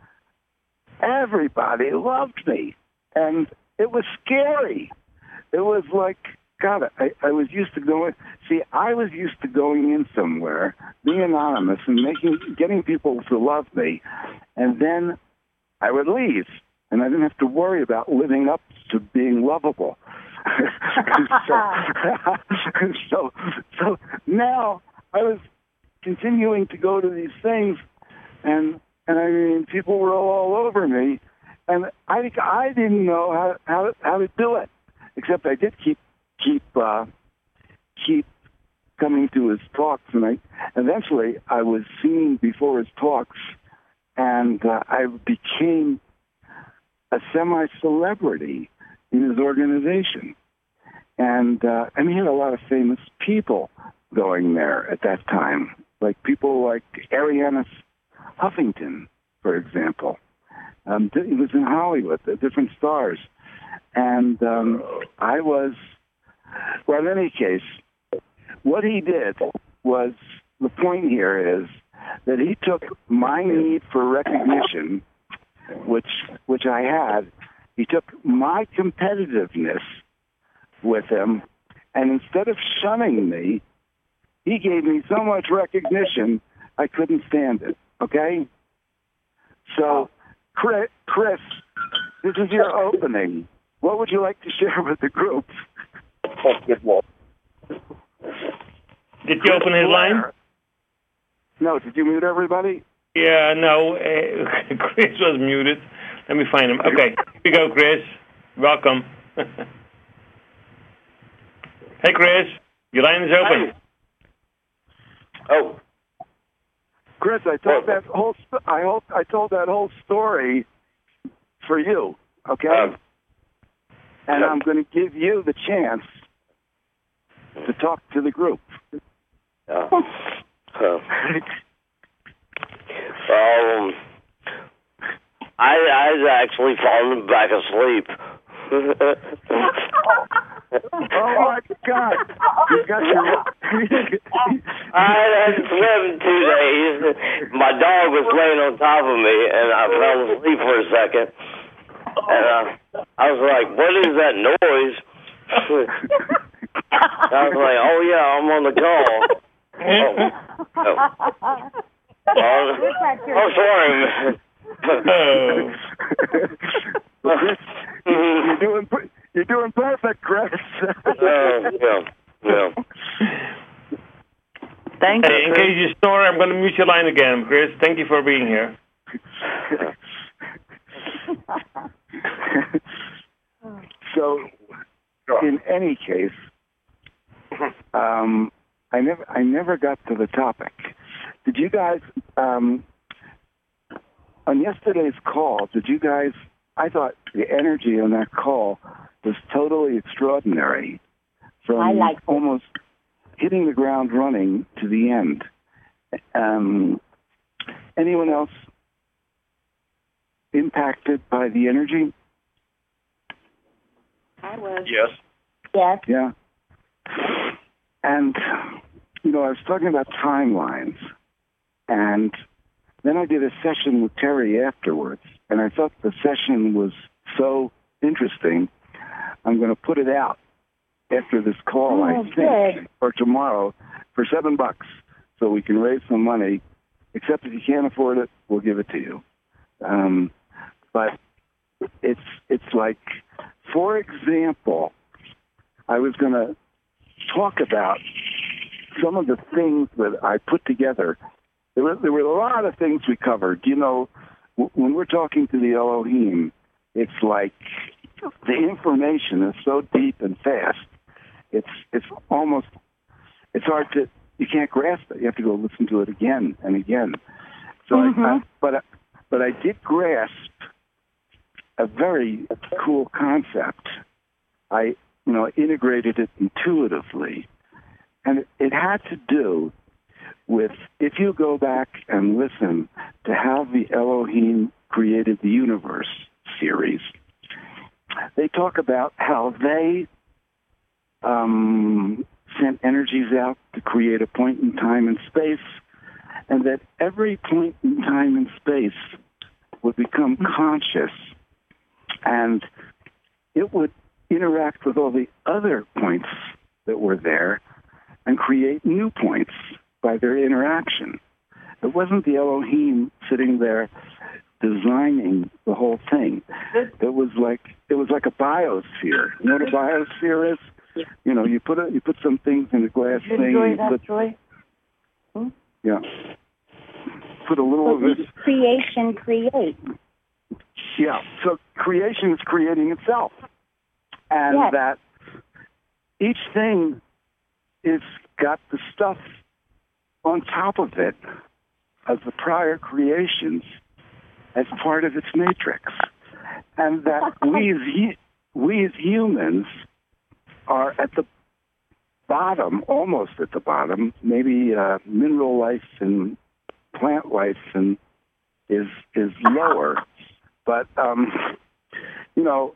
[SPEAKER 8] everybody loved me. And it was scary. It was like, God, I, I was used to going, see, I was used to going in somewhere, being anonymous and making, getting people to love me, and then I would leave, and I didn't have to worry about living up to being lovable. so, so, so now I was continuing to go to these things, and and I mean, people were all over me. And I think I didn't know how how how to do it, except I did keep keep uh, keep coming to his talks, and I eventually I was seen before his talks, and uh, I became a semi-celebrity in his organization, and uh, and he had a lot of famous people going there at that time, like people like Ariana Huffington, for example. Um, he was in Hollywood, the different stars. And um, I was, well, in any case, what he did was, the point here is that he took my need for recognition, which which I had, he took my competitiveness with him, and instead of shunning me, he gave me so much recognition, I couldn't stand it, okay? So, Chris, Chris, this is your opening. What would you like to share with the group?
[SPEAKER 1] Did you open his line?
[SPEAKER 8] No, did you mute everybody?
[SPEAKER 1] Yeah, no, uh, Chris was muted. Let me find him. Okay, here we go, Chris. Welcome. Hey, Chris, your line is open.
[SPEAKER 4] Hi. Oh.
[SPEAKER 8] Chris, I told that whole st- I hope I told that whole story for you, okay?
[SPEAKER 4] Um,
[SPEAKER 8] and
[SPEAKER 4] yep.
[SPEAKER 8] I'm going to give you the chance to talk to the group.
[SPEAKER 4] Uh, uh, um, I I actually fallen back asleep.
[SPEAKER 8] Oh my God! You got your.
[SPEAKER 4] I hadn't slept in two days. My dog was laying on top of me, and I fell asleep for a second. And uh, I was like, "What is that noise?" I was like, "Oh yeah, I'm on the call." Oh. Oh. Oh, oh, sorry.
[SPEAKER 1] Oh.
[SPEAKER 8] Chris, you're doing you're doing perfect, Chris.
[SPEAKER 4] Oh, yeah, yeah.
[SPEAKER 9] Thank
[SPEAKER 1] Hey,
[SPEAKER 9] you.
[SPEAKER 1] in case you snore, I'm going to mute your line again, Chris. Thank you for being here.
[SPEAKER 8] So, in any case, um, I never I never got to the topic. Did you guys um, on yesterday's call? Did you guys? I thought the energy on that call was totally extraordinary. From
[SPEAKER 5] I liked it.
[SPEAKER 8] almost hitting the ground running to the end. Um, anyone else impacted by the energy?
[SPEAKER 5] I was.
[SPEAKER 4] Yes.
[SPEAKER 5] Yes.
[SPEAKER 8] Yeah. And, you know, I was talking about timelines. And then I did a session with Terry afterwards. And I thought the session was so interesting, I'm going to put it out after this call,
[SPEAKER 5] Oh,
[SPEAKER 8] I think,
[SPEAKER 5] good.
[SPEAKER 8] or tomorrow, for seven bucks, so we can raise some money. Except if you can't afford it, we'll give it to you. Um, but it's it's like, for example, I was going to talk about some of the things that I put together. There were, there were a lot of things we covered. You know, w- when we're talking to the Elohim, it's like the information is so deep and fast. It's it's almost, it's hard to, you can't grasp it. You have to go listen to it again and again. So,
[SPEAKER 5] Mm-hmm.
[SPEAKER 8] I, I, but, I, but I did grasp a very cool concept. I, you know, integrated it intuitively. And it, it had to do with, if you go back and listen to how the Elohim created the universe series, they talk about how they um, sent energies out to create a point in time and space, and that every point in time and space would become conscious, and it would interact with all the other points that were there and create new points by their interaction. It wasn't the Elohim sitting there designing the whole thing. It was like it was like a biosphere. You know what a biosphere is? You know, you put a, you put some things in a glass
[SPEAKER 5] You
[SPEAKER 8] thing.
[SPEAKER 5] enjoy
[SPEAKER 8] You
[SPEAKER 5] that,
[SPEAKER 8] put,
[SPEAKER 5] Joy? Hmm?
[SPEAKER 8] yeah. Put a little of this.
[SPEAKER 5] Creation create.
[SPEAKER 8] Yeah. So creation is creating itself, and
[SPEAKER 5] Yes.
[SPEAKER 8] that each thing is got the stuff on top of it of the prior creations as part of its matrix, and that we as hu- we as humans are at the bottom, almost at the bottom. Maybe uh, mineral life and plant life and is is lower, but um, you know,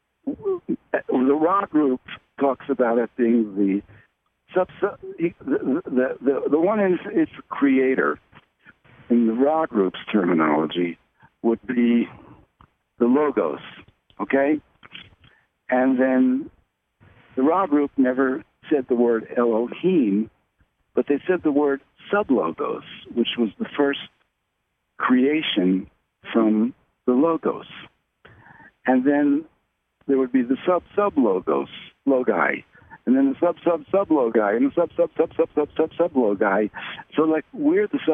[SPEAKER 8] the Ra group talks about it being the sub the the the, the one is it's creator. In the Ra group's terminology, would be the logos, okay? And then the Ra group never said the word Elohim, but they said the word sublogos, which was the first creation from the logos. And then there would be the sub-sub-logos, logi, and then the sub-sub-sub-logi, and the sub-sub-sub-sub-sub-sub-sub-logi. So, like, we're the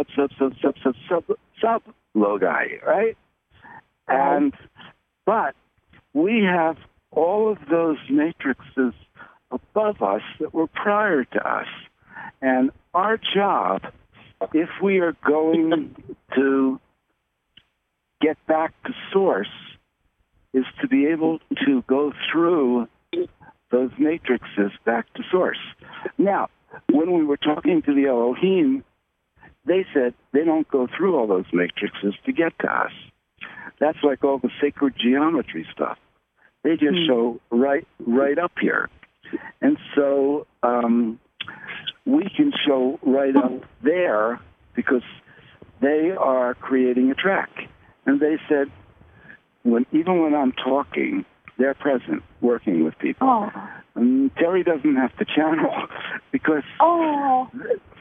[SPEAKER 8] sub-sub-sub-sub-sub-sub-logi, right? And, but we have all of those matrices above us that were prior to us. And our job, if we are going to get back to source, is to be able to go through those matrices back to source. Now, when we were talking to the Elohim, they said they don't go through all those matrices to get to us. That's like all the sacred geometry stuff. They just mm. show right right up here. And so um, we can show right up there because they are creating a track. And they said, when even when I'm talking, they're present, working with people.
[SPEAKER 5] Oh.
[SPEAKER 8] And Terry doesn't have to channel because
[SPEAKER 5] oh.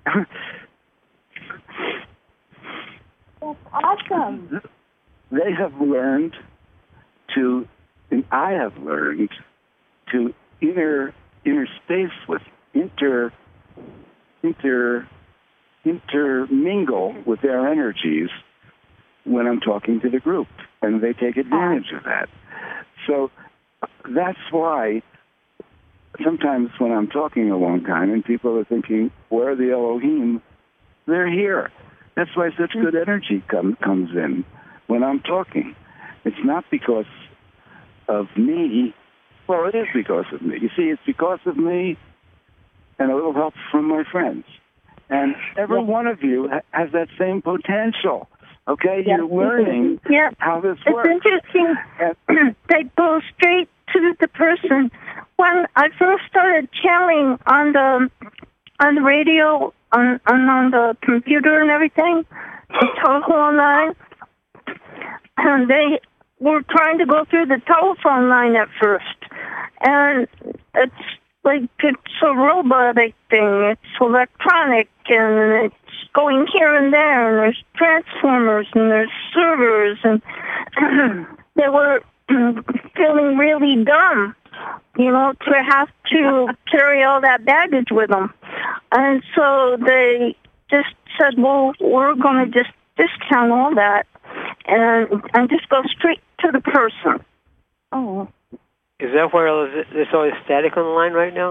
[SPEAKER 5] That's awesome.
[SPEAKER 8] They have learned to, and I have learned to inter interspace with inter inter intermingle with their energies when I'm talking to the group, and they take advantage of that. So that's why sometimes when I'm talking a long time and people are thinking, where are the Elohim? They're here. That's why such good energy come, comes in when I'm talking. It's not because of me. Well, it is because of me. You see, it's because of me and a little help from my friends. And every one of you ha- has that same potential. Okay?
[SPEAKER 10] Yeah.
[SPEAKER 8] You're learning
[SPEAKER 10] yeah.
[SPEAKER 8] how this works.
[SPEAKER 10] It's interesting. They go straight to the person. When I first started channeling on the on the radio, on, on, on the computer and everything, the telephone line, and they were trying to go through the telephone line at first. And it's like it's a robotic thing. It's electronic, and it's going here and there, and there's transformers, and there's servers, and they were feeling really dumb, you know, to have to carry all that baggage with them. And so they just said, well, we're going to just discount all that and and just go straight to the person. Oh.
[SPEAKER 6] Is that where there's always static on the line right now?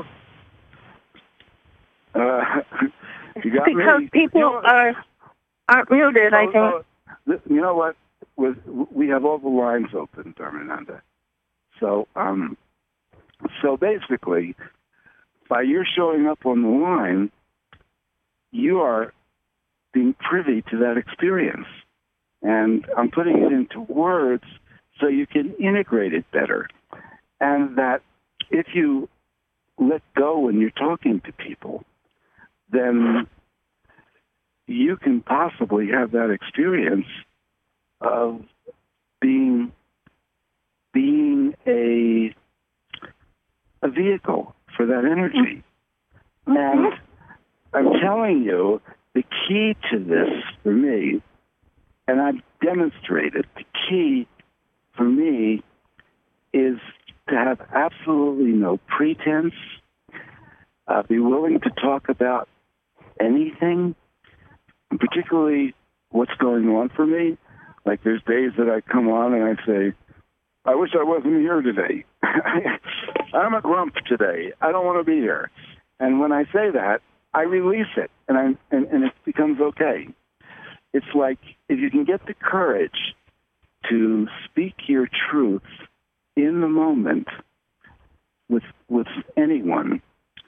[SPEAKER 8] Uh, you got
[SPEAKER 10] because
[SPEAKER 8] me.
[SPEAKER 10] people
[SPEAKER 8] you know,
[SPEAKER 10] are aren't muted,
[SPEAKER 8] oh,
[SPEAKER 10] I think.
[SPEAKER 8] Oh, you know what? With, we have all the lines open, Dharmananda. So, um, so basically, by your showing up on the line, you are being privy to that experience. And I'm putting it into words so you can integrate it better. And that if you let go when you're talking to people, then you can possibly have that experience of being being a a vehicle for that energy. And I'm telling you, the key to this for me, and I've demonstrated, the key for me is to have absolutely no pretense, uh, be willing to talk about anything, particularly what's going on for me. Like there's days that I come on and I say, I wish I wasn't here today. I'm a grump today. I don't want to be here. And when I say that, I release it, and, I, and, and it becomes okay. It's like if you can get the courage to speak your truth in the moment with with anyone,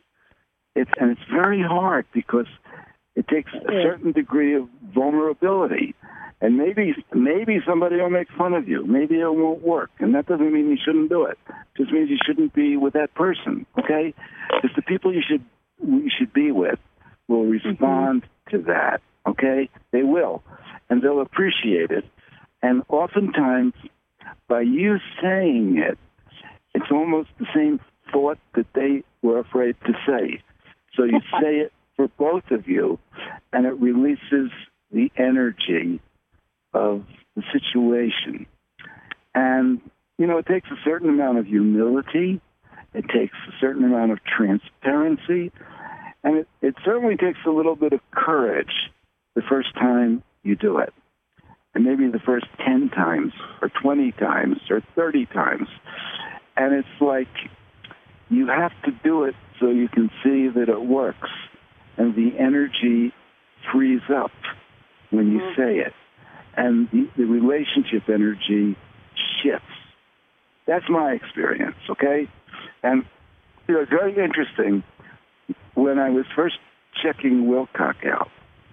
[SPEAKER 8] it's and it's very hard because it takes a certain degree of vulnerability. And maybe maybe somebody will make fun of you. Maybe it won't work. And that doesn't mean you shouldn't do it. It just means you shouldn't be with that person, okay? Because the people you should you should be with will respond mm-hmm. to that, okay? They will. And they'll appreciate it. And oftentimes, by you saying it, it's almost the same thought that they were afraid to say. So you say it for both of you, and it releases the energy of the situation. And, you know, it takes a certain amount of humility. It takes a certain amount of transparency. And it, it certainly takes a little bit of courage the first time you do it. And maybe the first ten times or twenty times or thirty times. And it's like you have to do it so you can see that it works. And the energy frees up when you say it. And the, the relationship energy shifts. That's my experience, okay? And, you know, it's very interesting. When I was first checking Wilcock out,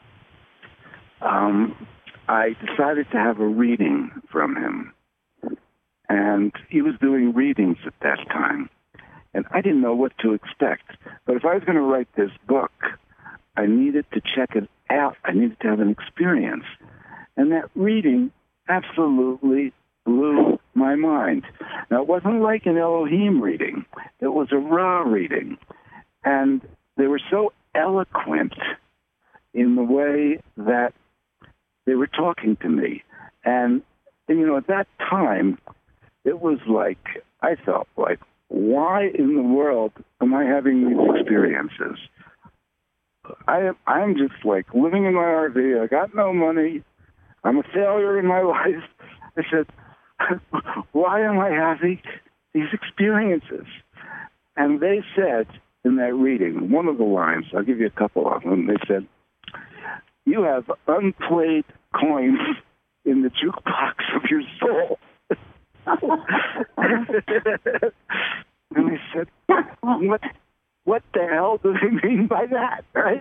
[SPEAKER 8] um, I decided to have a reading from him. And he was doing readings at that time. And I didn't know what to expect. But if I was going to write this book, I needed to check it out. I needed to have an experience. And that reading absolutely blew my mind. Now, it wasn't like an Elohim reading. It was a Ra reading. And they were so eloquent in the way that they were talking to me. And, and, you know, at that time, it was like, I felt like, why in the world am I having these experiences? I, I'm just like living in my R V. I got no money. I'm a failure in my life. I said, why am I having these experiences? And they said in that reading, one of the lines, I'll give you a couple of them, they said, you have unplayed coins in the jukebox of your soul. And they said, what, what the hell do they mean by that, right?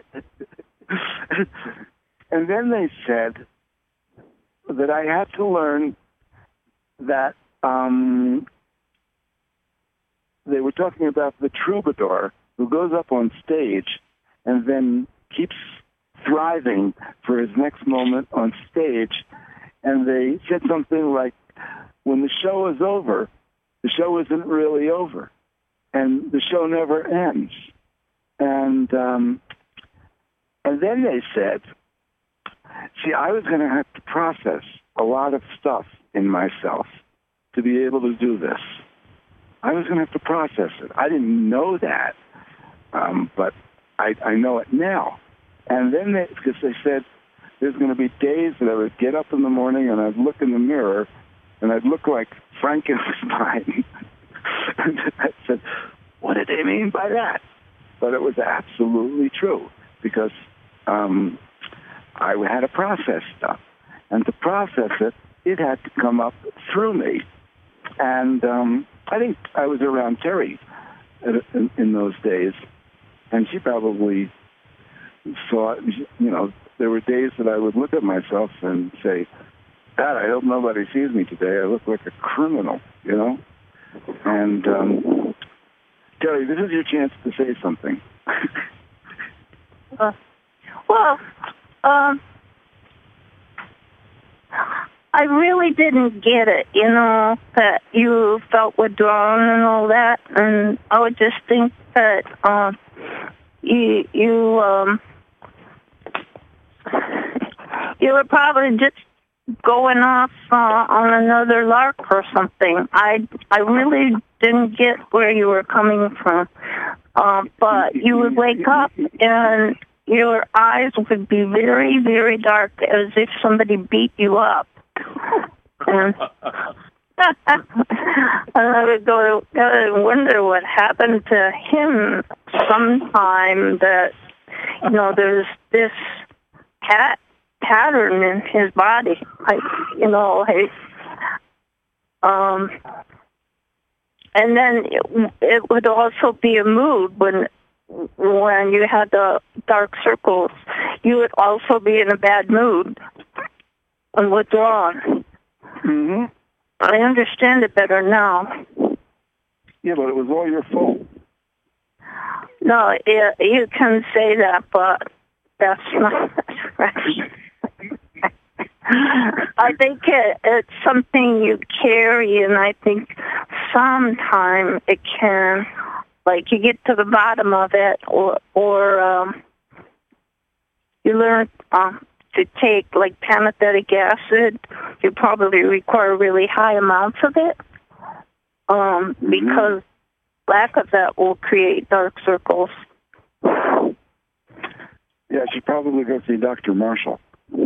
[SPEAKER 8] And then they said that I had to learn that um, they were talking about the troubadour who goes up on stage and then keeps thriving for his next moment on stage. And they said something like, when the show is over, the show isn't really over. And the show never ends. And um, and then they said, see, I was going to have to process a lot of stuff in myself to be able to do this. I was going to have to process it. I didn't know that, um, but I, I know it now. And then they, because they said there's going to be days that I would get up in the morning and I'd look in the mirror and I'd look like Frankenstein. And I said, what did they mean by that? But it was absolutely true because um, I had to process stuff. And to process it, it had to come up through me. And um, I think I was around Terry in, in those days, and she probably saw, you know, there were days that I would look at myself and say, God, I hope nobody sees me today. I look like a criminal, you know? And, um, Terry, this is your chance to say something.
[SPEAKER 10] uh, well, um, I really didn't get it, you know, that you felt withdrawn and all that. And I would just think that uh, you, you, um, you were probably just going off uh, on another lark or something. I I really didn't get where you were coming from. Uh, but you would wake up and your eyes would be very, very dark, as if somebody beat you up. And, and I would go to uh, wonder what happened to him sometime that, you know, there's this cat pattern in his body. Like, you know, I, um, and then it, it would also be a mood when when you had the dark circles. You would also be in a bad mood and withdrawn.
[SPEAKER 8] Mm-hmm.
[SPEAKER 10] I understand it better now.
[SPEAKER 8] Yeah, but it was all your fault.
[SPEAKER 10] No, it, you can say that, but that's not right. I think it, it's something you carry, and I think sometime it can, like, you get to the bottom of it, or or um, you learn um, to take, like, pancreatic acid. You probably require really high amounts of it, um, mm-hmm. because lack of that will create dark circles.
[SPEAKER 8] Yeah, you should probably go see Doctor Marshall.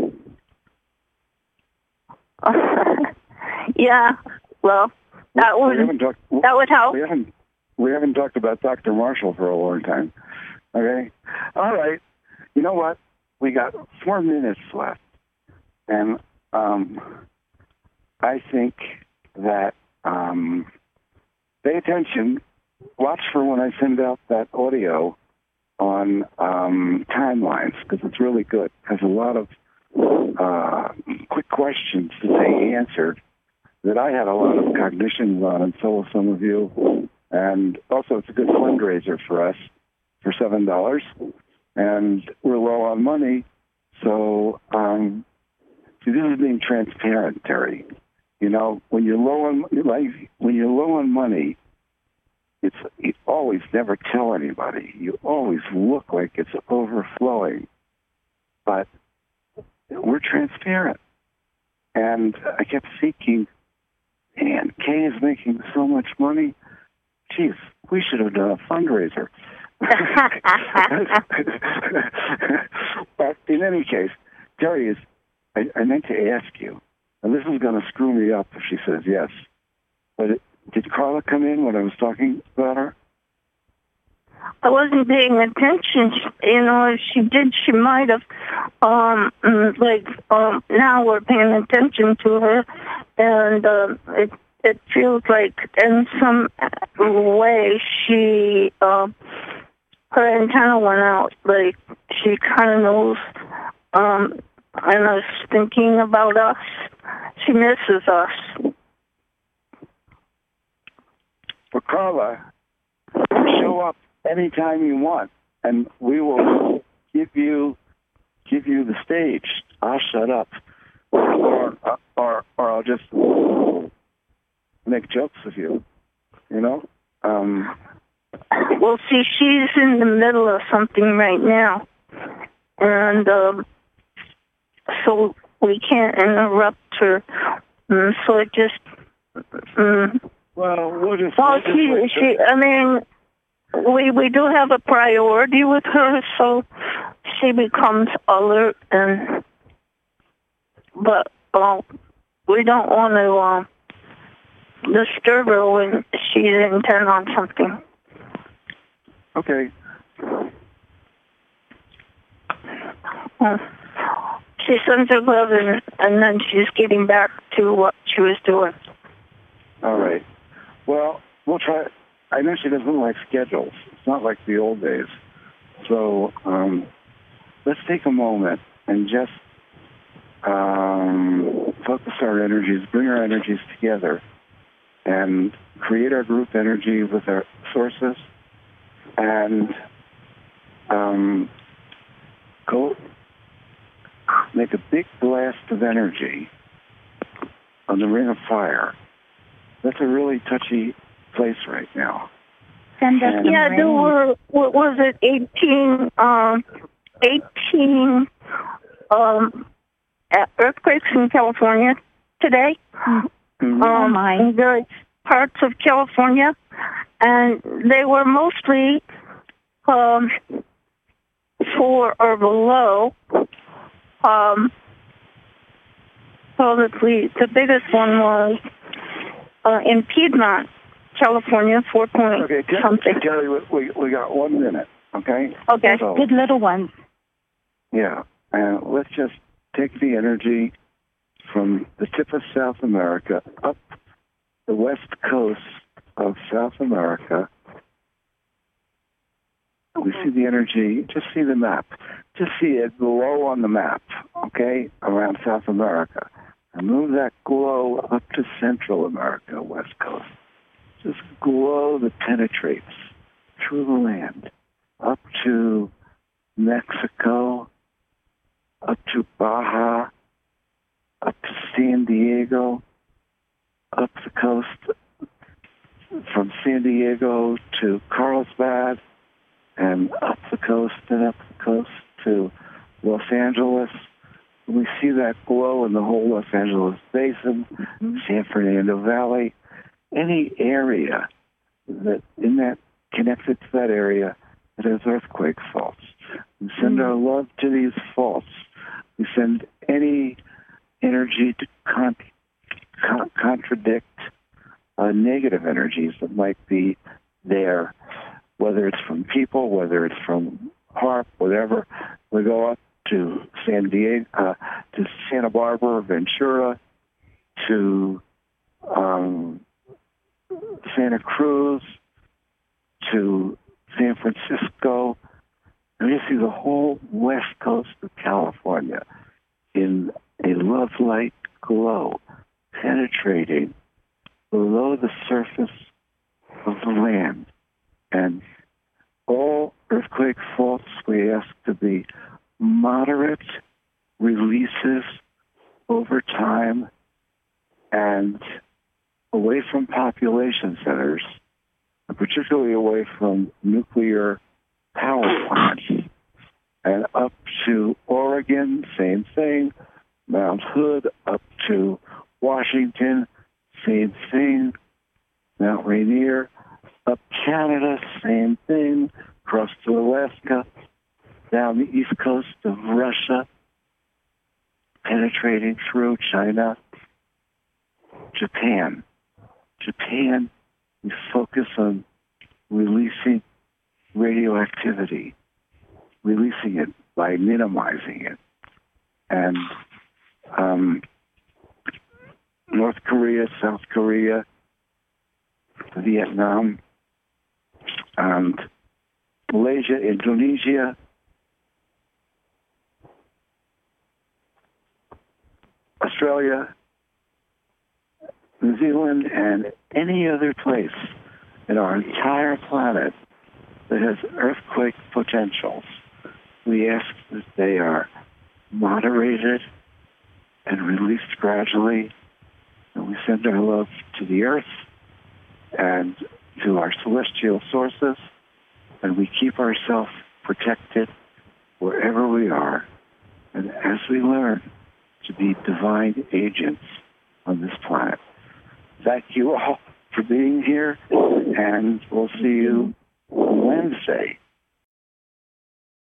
[SPEAKER 10] Yeah, well, that would
[SPEAKER 8] we talked,
[SPEAKER 10] that would help.
[SPEAKER 8] We haven't we haven't talked about Doctor Marshall for a long time. Okay, all right. You know what? We got four minutes left, and um, I think that um, pay attention. Watch for when I send out that audio on um, timelines, because it's really good. It has a lot of uh, quick questions that they answered that I had a lot of cognitions on, and so will some of you. And also, it's a good fundraiser for us for seven dollars. And we're low on money, so um, see, this is being transparent, Terry. You know, when you're low on like when you're low on money, it's you always never tell anybody. You always look like it's overflowing. but we're transparent. And I kept thinking, man, Kay is making so much money. Geez, we should have done a fundraiser. But in any case, Terry, is, I, I meant to ask you, and this is going to screw me up if she says yes, but it, did Carla come in when I was talking about her?
[SPEAKER 10] I wasn't paying attention. You know, if she did, she might have. Um, like um, now we're paying attention to her, and uh, it it feels like in some way she uh, her antenna went out. Like she kind of knows, um, and is thinking about us. She misses us.
[SPEAKER 8] For Carla, show up anytime you want, and we will give you give you the stage. I'll shut up, or or or I'll just make jokes with you. You know. Um,
[SPEAKER 10] well, see, she's in the middle of something right now, and um, so we can't interrupt her. Um, so it just. Um,
[SPEAKER 8] well, we'll just.
[SPEAKER 10] Well,
[SPEAKER 8] we'll
[SPEAKER 10] she,
[SPEAKER 8] just
[SPEAKER 10] she. I mean. We we do have a priority with her, so she becomes alert, and but uh, we don't want to uh, disturb her when she's intent on something.
[SPEAKER 8] Okay.
[SPEAKER 10] Uh, she sends her love, and, and then she's getting back to what she was doing.
[SPEAKER 8] All right. Well, we'll try. I know she doesn't like schedules. It's not like the old days. So um, let's take a moment and just um, focus our energies, bring our energies together, and create our group energy with our sources, and um, go make a big blast of energy on the ring of fire. That's a really touchy place right now.
[SPEAKER 10] Send us yeah, there were, what was it, eighteen, um, eighteen um, earthquakes in California today.
[SPEAKER 8] Mm-hmm.
[SPEAKER 10] Um,
[SPEAKER 5] oh my.
[SPEAKER 10] In various parts of California. And they were mostly um, four or below. Um, probably the biggest one was uh, in Piedmont, California, four point
[SPEAKER 8] okay, Terry,
[SPEAKER 10] something.
[SPEAKER 8] Terry, we, we, we got one minute, okay?
[SPEAKER 10] Okay.
[SPEAKER 8] So,
[SPEAKER 5] Good little ones.
[SPEAKER 8] yeah, and let's just take the energy from the tip of South America up the west coast of South America. We see the energy, just see the map. Just see it glow on the map, okay, around South America. And move that glow up to Central America, west coast. Just glow that penetrates through the land, up to Mexico, up to Baja, up to San Diego, up the coast from San Diego to Carlsbad, and up the coast and up the coast to Los Angeles. We see that glow in the whole Los Angeles basin, mm-hmm. San Fernando Valley. Any area that in that connected to that area that has earthquake faults. We send mm-hmm. our love to these faults. We send any energy to con- con- contradict uh, negative energies that might be there, whether it's from people, whether it's from HAARP, whatever. We go up to San Diego, uh, to Santa Barbara, Ventura, to um, Santa Cruz, to San Francisco, and you see the whole west coast of California in a love light glow penetrating below the surface of the land. And all earthquake faults we ask to be moderate releases over time and away from population centers, and particularly away from nuclear power plants, and up to Oregon, same thing. Mount Hood up to Washington, same thing. Mount Rainier up Canada, same thing. Across to Alaska, down the east coast of Russia, penetrating through China, Japan. Japan, we focus on releasing radioactivity, releasing it by minimizing it. And um, North Korea, South Korea, Vietnam, and Malaysia, Indonesia, Australia, New Zealand, and any other place in our entire planet that has earthquake potentials. We ask that they are moderated and released gradually, and we send our love to the earth and to our celestial sources, and we keep ourselves protected wherever we are. And as we learn to be divine agents on this planet. Thank you all for being here, and we'll see you Wednesday